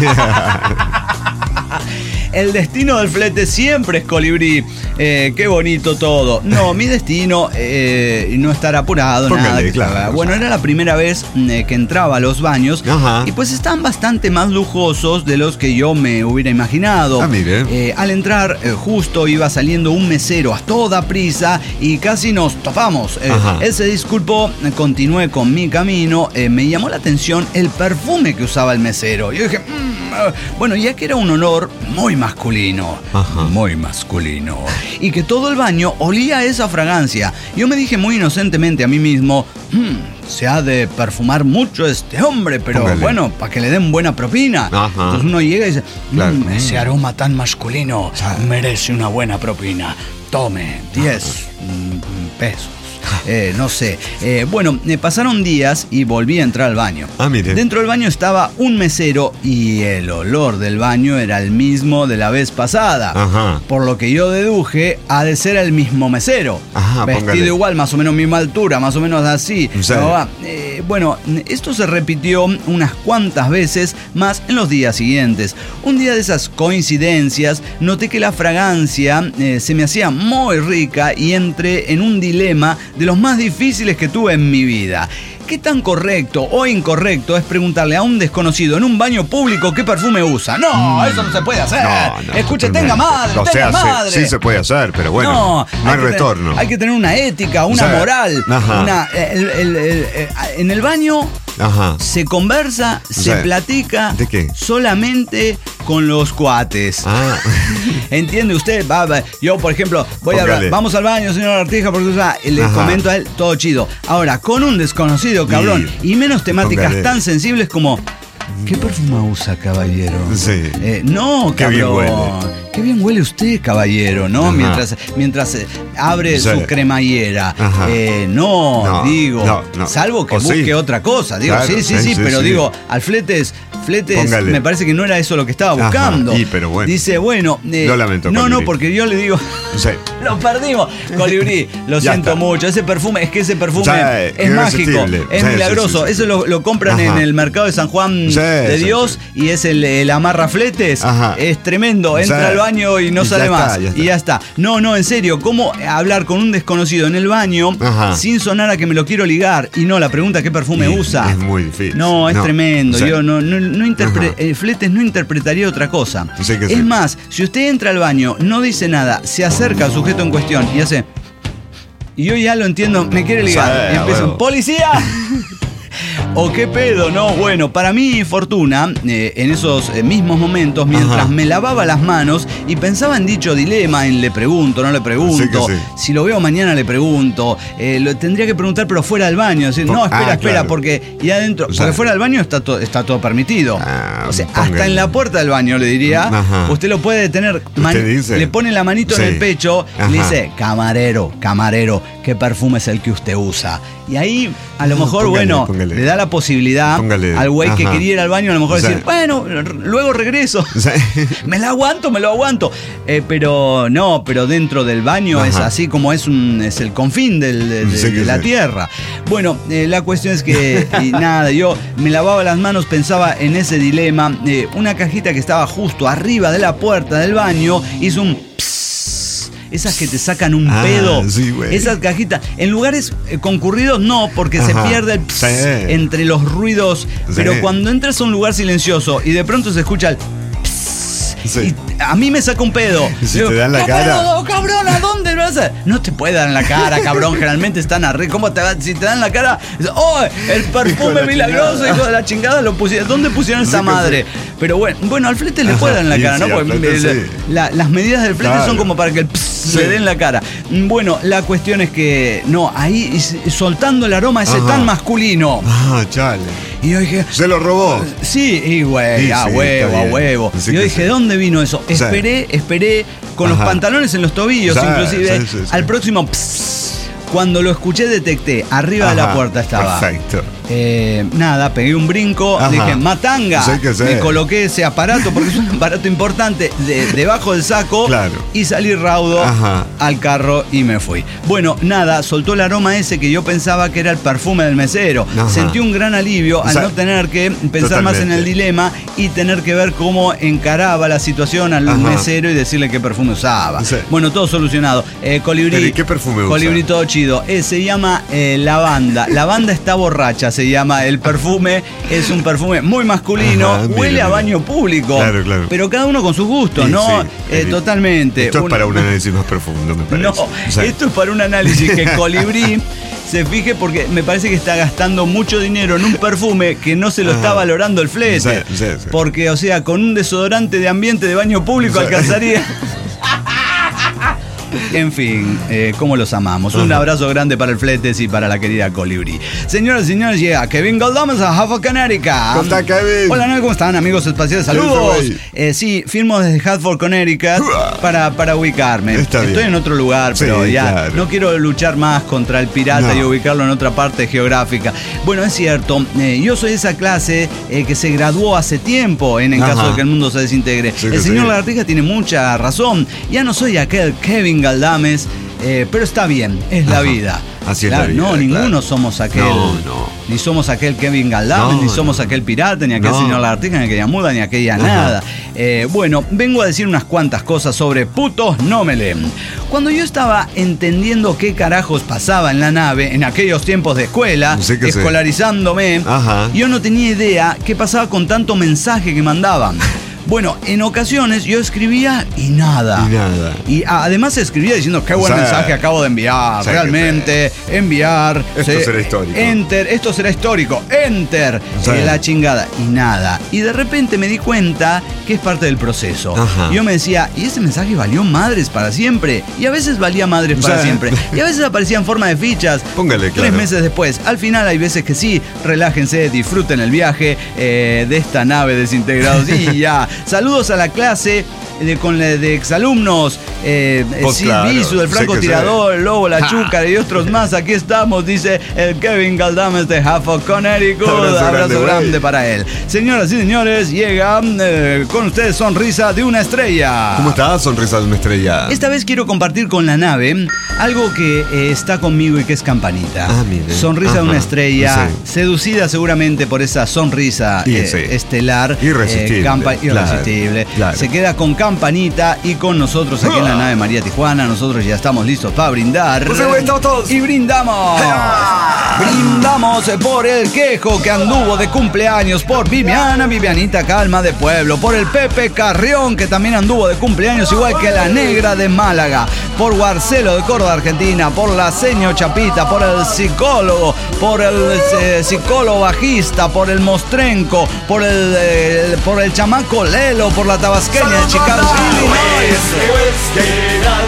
Speaker 1: El destino del flete siempre es colibrí. Eh, qué bonito todo. No, mi destino eh, no estar apurado, Póngale, nada. Que claro, bueno, era la primera vez eh, que entraba a los baños. Ajá. Y pues están bastante más lujosos de los que yo me hubiera imaginado.
Speaker 2: Ah, mire.
Speaker 1: Eh, al entrar, eh, justo iba saliendo un mesero a toda prisa y casi nos topamos. Eh, él se disculpó, continué con mi camino. Eh, me llamó la atención el perfume que usaba el mesero. Yo dije, mmm, bueno, ya que era un olor muy masculino, Ajá. muy masculino, y que todo el baño olía a esa fragancia. Yo me dije muy inocentemente a mí mismo, hmm, se ha de perfumar mucho este hombre, pero Póngale. bueno, para que le den buena propina. Ajá. Entonces uno llega y dice, claro. mmm, ese aroma tan masculino merece una buena propina. Tome, diez pesos. Eh, no sé. Eh, bueno, me pasaron días y volví a entrar al baño.
Speaker 2: Ah, mire.
Speaker 1: Dentro del baño estaba un mesero y el olor del baño era el mismo de la vez pasada.
Speaker 2: Ajá.
Speaker 1: Por lo que yo deduje, ha de ser el mismo mesero.
Speaker 2: Ajá,
Speaker 1: vestido
Speaker 2: póngale.
Speaker 1: igual, más o menos misma altura, más o menos así. No, eh, bueno, esto se repitió unas cuantas veces más en los días siguientes. Un día de esas coincidencias, noté que la fragancia eh, se me hacía muy rica y entré en un dilema de los más difíciles que tuve en mi vida. ¿Qué tan correcto o incorrecto es preguntarle a un desconocido en un baño público qué perfume usa? No, mm. eso no se puede hacer. No, no, Escuche, no, tenga madre, o tenga sea, madre.
Speaker 2: Sí, sí se puede hacer, pero bueno, no, no hay, hay retorno.
Speaker 1: Tener, hay que tener una ética, una o sea, moral. Una, el, el, el, el, en el baño Ajá. se conversa, o se sea, platica
Speaker 2: ¿de qué?
Speaker 1: Solamente con los cuates.
Speaker 2: Ah.
Speaker 1: ¿Entiende usted? Va, va. Yo, por ejemplo, voy Póngale. a hablar. Vamos al baño, señor Artija, porque o sea, le Ajá. comento a él todo chido. Ahora, con un desconocido, cabrón, y, y menos temáticas Póngale. tan sensibles como ¿qué perfume usa, caballero?
Speaker 2: Sí.
Speaker 1: Eh, no,
Speaker 2: Qué
Speaker 1: cabrón.
Speaker 2: bien huele.
Speaker 1: Qué bien huele usted, caballero, ¿no? Ajá. Mientras, mientras eh, abre sí. su cremallera. Eh, no, no, digo, no, no. salvo que o busque sí. otra cosa. Digo, claro, sí, sí, sí, sí, sí, pero sí. digo, al Fletes, Fletes, Póngale. me parece que no era eso lo que estaba buscando.
Speaker 2: Ajá. Y, pero bueno.
Speaker 1: Dice, bueno, eh,
Speaker 2: lo lamento,
Speaker 1: no,
Speaker 2: Colibrí.
Speaker 1: no, porque yo le digo,
Speaker 2: sí.
Speaker 1: lo perdimos, Colibrí, lo siento está. mucho. Ese perfume, es que ese perfume o sea, es, es mágico, es sí, milagroso. Sí, sí, sí. Eso lo, lo compran Ajá. en el mercado de San Juan sí, de Dios sí, sí. y es el, el amarra fletes. Ajá. Es tremendo, entra o sea, al baño y no sale ya más. Está, ya está. Y ya está. No, no, en serio, ¿cómo hablar con un desconocido en el baño Ajá. sin sonar a que me lo quiero ligar? Y no, la pregunta ¿qué perfume sí, usa?
Speaker 2: Es muy difícil.
Speaker 1: No, es no. tremendo. O sea, yo no, no, no interpre- eh, Fletes no interpretaría otra cosa.
Speaker 2: Sí es
Speaker 1: sí. más, si usted entra al baño, no dice nada, se acerca al sujeto en cuestión y hace... Y yo ya lo entiendo, me quiere ligar. Sí, y empieza, bueno. ¡policía! ¿O qué pedo? No, bueno, para mi fortuna, eh, en esos eh, mismos momentos, mientras Ajá. me lavaba las manos y pensaba en dicho dilema, en le pregunto, no le pregunto, sí sí. si lo veo mañana le pregunto, eh, lo tendría que preguntar pero fuera del baño, decir, no, espera, ah, espera, claro. porque ya adentro, o sea, porque fuera del baño está, to- está todo permitido. Ah, o sea, póngale. Hasta en la puerta del baño le diría, Ajá. usted lo puede detener, man- le pone la manito sí. en el pecho Ajá. y le dice, camarero, camarero, ¿qué perfume es el que usted usa? Y ahí, a lo mejor, póngale, bueno, póngale. le da la posibilidad póngale. al güey que quería ir al baño, a lo mejor o sea, decir, bueno, luego regreso. O sea, me la aguanto, me lo aguanto. Eh, pero no, pero dentro del baño Ajá. es así como es un es el confín del, de, de, sí de la sí. tierra. Bueno, eh, la cuestión es que, y nada, yo me lavaba las manos, pensaba en ese dilema. Eh, una cajita que estaba justo arriba de la puerta del baño hizo un... Esas que te sacan un ah, pedo, sí, esas cajitas. En lugares eh, concurridos no, porque Ajá, se pierde el pss sí. entre los ruidos. Sí. Pero cuando entras a un lugar silencioso y de pronto se escucha el pss, sí. y a mí me saca un pedo.
Speaker 2: Si digo, te dan la cara.
Speaker 1: Pedo, cabrón, ¿a dónde lo haces? No te puede dar en la cara, cabrón. Generalmente están arriba. ¿Cómo te Si te dan en la cara? ¡Oh! El perfume milagroso, hijo de la chingada, lo pusieron. ¿Dónde pusieron esa madre? Pero bueno, bueno, al flete le puede dar en la cara, sí, ¿no? Porque flete, el, sí. la, las medidas del flete claro. son como para que el pss sí. le den la cara. Bueno, la cuestión es que no, ahí soltando el aroma ese Ajá. tan masculino.
Speaker 2: Ah, chale.
Speaker 1: Y yo dije...
Speaker 2: ¿Se lo robó?
Speaker 1: Sí, y güey,
Speaker 2: Sí,
Speaker 1: a
Speaker 2: sí,
Speaker 1: huevo,
Speaker 2: está
Speaker 1: a
Speaker 2: bien.
Speaker 1: huevo.
Speaker 2: Sí
Speaker 1: Y yo
Speaker 2: que
Speaker 1: dije,
Speaker 2: sí.
Speaker 1: ¿dónde vino eso?
Speaker 2: sea,
Speaker 1: Esperé, esperé con
Speaker 2: ajá.
Speaker 1: los pantalones en los tobillos,
Speaker 2: Sí,
Speaker 1: inclusive.
Speaker 2: sí, sí, sí.
Speaker 1: Al próximo... pss, cuando lo escuché detecté, arriba de la
Speaker 2: Ajá,
Speaker 1: puerta estaba.
Speaker 2: Perfecto.
Speaker 1: Eh, nada, pegué un brinco,
Speaker 2: Ajá.
Speaker 1: dije, matanga.
Speaker 2: Sí que sí.
Speaker 1: Me coloqué ese aparato, porque es un aparato importante, de- debajo del saco.
Speaker 2: Claro.
Speaker 1: Y salí raudo
Speaker 2: Ajá.
Speaker 1: al carro y me fui. Bueno, nada, soltó el aroma ese que yo pensaba que era el perfume del mesero.
Speaker 2: Ajá.
Speaker 1: Sentí un gran alivio al
Speaker 2: O sea,
Speaker 1: no tener que pensar más en el
Speaker 2: totalmente.
Speaker 1: dilema y tener que ver cómo encaraba la situación al
Speaker 2: Ajá.
Speaker 1: mesero y decirle qué perfume usaba.
Speaker 2: Sí.
Speaker 1: Bueno, todo solucionado. Eh, colibrí.
Speaker 2: Pero, ¿y qué perfume usa?
Speaker 1: Colibrí todo chido. Eh, se llama eh, lavanda. Lavanda está borracha, se llama el perfume. Es un perfume muy masculino.
Speaker 2: Ajá, mira,
Speaker 1: huele a
Speaker 2: mira.
Speaker 1: baño público.
Speaker 2: Claro, claro.
Speaker 1: Pero cada uno con sus gustos,
Speaker 2: Sí,
Speaker 1: ¿no?
Speaker 2: sí.
Speaker 1: Eh,
Speaker 2: Eh,
Speaker 1: totalmente.
Speaker 2: Esto es
Speaker 1: Un-
Speaker 2: para un análisis más profundo, me parece.
Speaker 1: no,
Speaker 2: O sea,
Speaker 1: esto es para un análisis que Colibrí se fije porque me parece que está gastando mucho dinero en un perfume que no se lo está
Speaker 2: Ajá.
Speaker 1: valorando el flete.
Speaker 2: Sí, sí, sí.
Speaker 1: Porque, o sea, con un desodorante de ambiente de baño público
Speaker 2: Sí.
Speaker 1: alcanzaría. En fin, eh, cómo los amamos. Un
Speaker 2: Ajá.
Speaker 1: abrazo grande para el Fletes y para la querida Colibrí. Señoras y señores, llega Kevin Galdames a Hartford, Connecticut.
Speaker 2: ¿Cómo está, Kevin?
Speaker 1: Hola, ¿no? ¿Cómo están, amigos espaciales?
Speaker 2: Saludos,
Speaker 1: Saludos.
Speaker 2: güey.
Speaker 1: Eh, sí, firmo desde Hartford, Connecticut para, para ubicarme.
Speaker 2: Está
Speaker 1: Estoy
Speaker 2: bien.
Speaker 1: en otro lugar,
Speaker 2: Sí,
Speaker 1: pero ya
Speaker 2: claro.
Speaker 1: no quiero luchar más contra el pirata
Speaker 2: No.
Speaker 1: y ubicarlo en otra parte geográfica. Bueno, es cierto, eh, yo soy esa clase eh, que se graduó hace tiempo en, en
Speaker 2: Ajá.
Speaker 1: caso de que el mundo se desintegre.
Speaker 2: Sí que
Speaker 1: el señor
Speaker 2: sí.
Speaker 1: Lagartija tiene mucha razón. Ya no soy aquel Kevin Galdames, eh, pero está bien, es la
Speaker 2: Ajá.
Speaker 1: vida.
Speaker 2: Así es
Speaker 1: Claro,
Speaker 2: la vida,
Speaker 1: No,
Speaker 2: claro.
Speaker 1: ninguno somos aquel.
Speaker 2: No, no.
Speaker 1: Ni somos aquel Kevin Galdames,
Speaker 2: No,
Speaker 1: ni somos
Speaker 2: no.
Speaker 1: aquel pirata, ni aquel
Speaker 2: No.
Speaker 1: señor Lagartija, ni aquella muda, ni aquella
Speaker 2: Ajá.
Speaker 1: nada. Eh, bueno, vengo a decir unas cuantas cosas sobre putos no me leen. Cuando yo estaba entendiendo qué carajos pasaba en la nave en aquellos tiempos de escuela,
Speaker 2: Sí que sí.
Speaker 1: escolarizándome,
Speaker 2: Ajá.
Speaker 1: yo no tenía idea qué pasaba con tanto mensaje que mandaban. Bueno, en ocasiones yo escribía y nada.
Speaker 2: Y nada.
Speaker 1: Y a- además escribía diciendo qué buen
Speaker 2: Sí.
Speaker 1: mensaje acabo de enviar.
Speaker 2: Sí que
Speaker 1: Realmente, enviar.
Speaker 2: Esto
Speaker 1: se-
Speaker 2: será histórico.
Speaker 1: Enter, esto será histórico. Enter.
Speaker 2: Sí.
Speaker 1: eh, la chingada. Y nada. Y de repente me di cuenta que es parte del proceso.
Speaker 2: Ajá.
Speaker 1: Yo me decía, ¿y ese mensaje valió madres para siempre? Y a veces valía madres para
Speaker 2: Sí.
Speaker 1: siempre. Y a veces aparecía en forma de fichas.
Speaker 2: Póngale,
Speaker 1: Tres
Speaker 2: claro.
Speaker 1: meses después. Al final hay veces que sí, relájense, disfruten el viaje eh, de esta nave desintegrados. Y ya. Saludos a la clase de, con la- de exalumnos. Eh,
Speaker 2: Pues
Speaker 1: Sid
Speaker 2: claro,
Speaker 1: Bisu, del
Speaker 2: sé
Speaker 1: francotirador,
Speaker 2: que sé.
Speaker 1: el Lobo, la
Speaker 2: Ja.
Speaker 1: Chúcara y otros más. Aquí estamos, dice el Kevin Galdames de Hartford, Connecticut.
Speaker 2: Abrazo
Speaker 1: Abrazo,
Speaker 2: grande,
Speaker 1: grande,
Speaker 2: güey.
Speaker 1: para él. Señoras y señores, llega eh, con ustedes Sonrisa de una estrella.
Speaker 2: ¿Cómo estás, sonrisa de una estrella?
Speaker 1: Esta vez quiero compartir con la nave algo que eh, está conmigo y que es Campanita.
Speaker 2: Ah, mire.
Speaker 1: Sonrisa de
Speaker 2: Ajá.
Speaker 1: una estrella,
Speaker 2: Sí.
Speaker 1: seducida seguramente por esa sonrisa
Speaker 2: Y
Speaker 1: eh,
Speaker 2: sí.
Speaker 1: estelar.
Speaker 2: Irresistible,
Speaker 1: eh, campa-
Speaker 2: claro,
Speaker 1: irresistible.
Speaker 2: claro.
Speaker 1: Se queda con Campanita y con nosotros aquí en la nave María Tijuana. Nosotros ya estamos listos para brindar.
Speaker 2: Pues, güey, estamos todos.
Speaker 1: Y brindamos. Brindamos por el quejo que anduvo de cumpleaños, por Viviana, Vivianita Calma de Pueblo, por el Pepe Carrión que también anduvo de cumpleaños igual que la Negra de Málaga, por Guarcelo de Córdoba, Argentina, por la Seño Chapita, por el psicólogo, por el eh, psicólogo bajista, por el Mostrenco, por el, eh, por el chamaco Lelo, por la tabasqueña de Chicago, Illinois.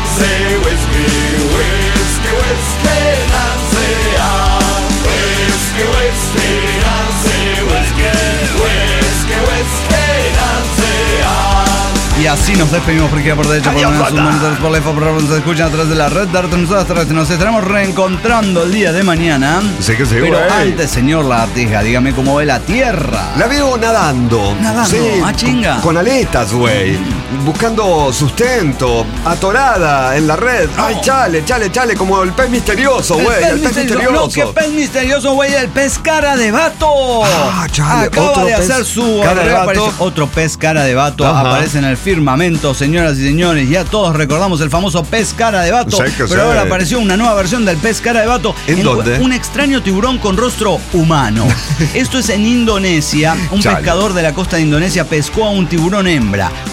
Speaker 1: Y así nos despedimos por izquierda, por derecha, por una sus monitores, por la F, por nos escuchan a través de la red de Arte Nosotros, a través de- Nos estaremos reencontrando el día de mañana.
Speaker 2: Sí que sí,
Speaker 1: Pero
Speaker 2: güey.
Speaker 1: antes, señor Lagartija, dígame cómo ve la Tierra.
Speaker 2: La veo nadando.
Speaker 1: Nadando, ah, chinga.
Speaker 2: Con, con aletas, güey. Buscando sustento, atorada en la red. Ay, chale, chale, chale, como el pez misterioso,
Speaker 1: El
Speaker 2: güey.
Speaker 1: pez
Speaker 2: El pez
Speaker 1: misterioso. No,
Speaker 2: misterioso.
Speaker 1: qué pez misterioso, güey. El pez cara de vato.
Speaker 2: Ah, chale,
Speaker 1: Acaba
Speaker 2: otro
Speaker 1: de
Speaker 2: pez
Speaker 1: hacer su
Speaker 2: cara de vato.
Speaker 1: reaparición. Otro pez cara de vato
Speaker 2: Ajá.
Speaker 1: aparece en el firmamento, señoras y señores. Ya todos recordamos el famoso pez cara de vato.
Speaker 2: Sí que
Speaker 1: pero
Speaker 2: sí.
Speaker 1: ahora apareció una nueva versión del pez cara de vato.
Speaker 2: ¿En dónde?
Speaker 1: Un extraño tiburón con rostro humano. Esto es en Indonesia. Un
Speaker 2: Chale.
Speaker 1: pescador de la costa de Indonesia pescó a un tiburón hembra. Una de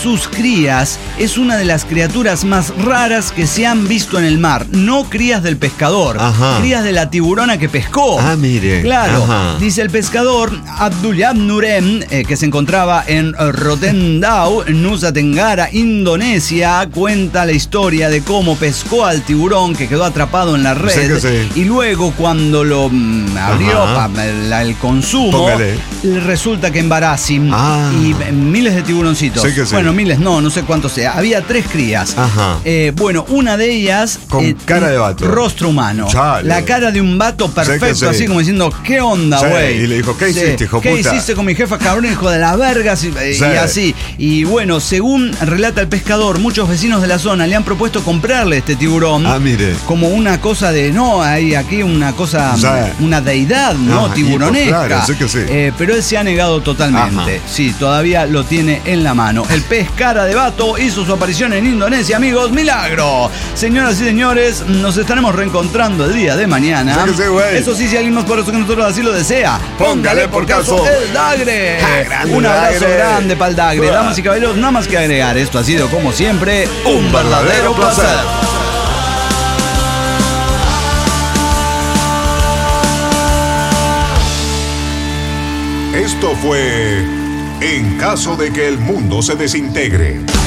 Speaker 1: sus crías es una de las criaturas más raras que se han visto en el mar. No crías del pescador,
Speaker 2: Ajá.
Speaker 1: crías de la tiburona que pescó.
Speaker 2: Ah, mire.
Speaker 1: Claro,
Speaker 2: Ajá.
Speaker 1: dice el pescador Abdullah Nurem, eh, que se encontraba en Rotendao, Nusa Tenggara, Indonesia, cuenta la historia de cómo pescó al tiburón que quedó atrapado en la red.
Speaker 2: Sí que sí.
Speaker 1: Y luego cuando lo mm, abrió
Speaker 2: Ajá.
Speaker 1: para el, el consumo,
Speaker 2: Póngale.
Speaker 1: resulta que en Barasim
Speaker 2: Ah.
Speaker 1: y eh, miles de tiburoncitos.
Speaker 2: Sí que sí.
Speaker 1: Bueno, miles no, no sé cuántos sea. Había tres crías.
Speaker 2: Ajá.
Speaker 1: Eh, bueno, una de ellas
Speaker 2: Con cara de vato.
Speaker 1: Rostro humano.
Speaker 2: Chale.
Speaker 1: La cara de un vato perfecto,
Speaker 2: sí.
Speaker 1: así como diciendo, ¿qué onda,
Speaker 2: Sí,
Speaker 1: güey?
Speaker 2: y le dijo, ¿qué
Speaker 1: Sí,
Speaker 2: hiciste, hijo
Speaker 1: ¿Qué
Speaker 2: puta?
Speaker 1: hiciste con mi jefa, cabrón, hijo de la verga? Y, y
Speaker 2: Sí.
Speaker 1: así. Y bueno, según relata el pescador, muchos vecinos de la zona le han propuesto comprarle este tiburón.
Speaker 2: Ah, mire.
Speaker 1: Como una cosa de, no, hay aquí una cosa,
Speaker 2: Sí.
Speaker 1: una deidad, ¿no?
Speaker 2: Ajá,
Speaker 1: Tiburonesca.
Speaker 2: y, claro, sí que sí.
Speaker 1: Eh, pero él se ha negado totalmente.
Speaker 2: Ajá.
Speaker 1: Sí, todavía lo tiene en la mano. El pez cara de vato hizo su aparición en Indonesia, amigos. ¡Milagro! Señoras y señores, nos estaremos reencontrando el día de mañana.
Speaker 2: Sí que sí, güey.
Speaker 1: Eso sí, si alguien más poderoso que nosotros así lo desea,
Speaker 2: Póngale por caso.
Speaker 1: el Dagre.
Speaker 2: Ah, grande
Speaker 1: Un abrazo
Speaker 2: Dagre.
Speaker 1: grande para el Dagre.
Speaker 2: Ah.
Speaker 1: Damas y caballeros, nada más que agregar. Esto ha sido, como siempre, un verdadero placer.
Speaker 3: Esto fue En caso de que el mundo se desintegre.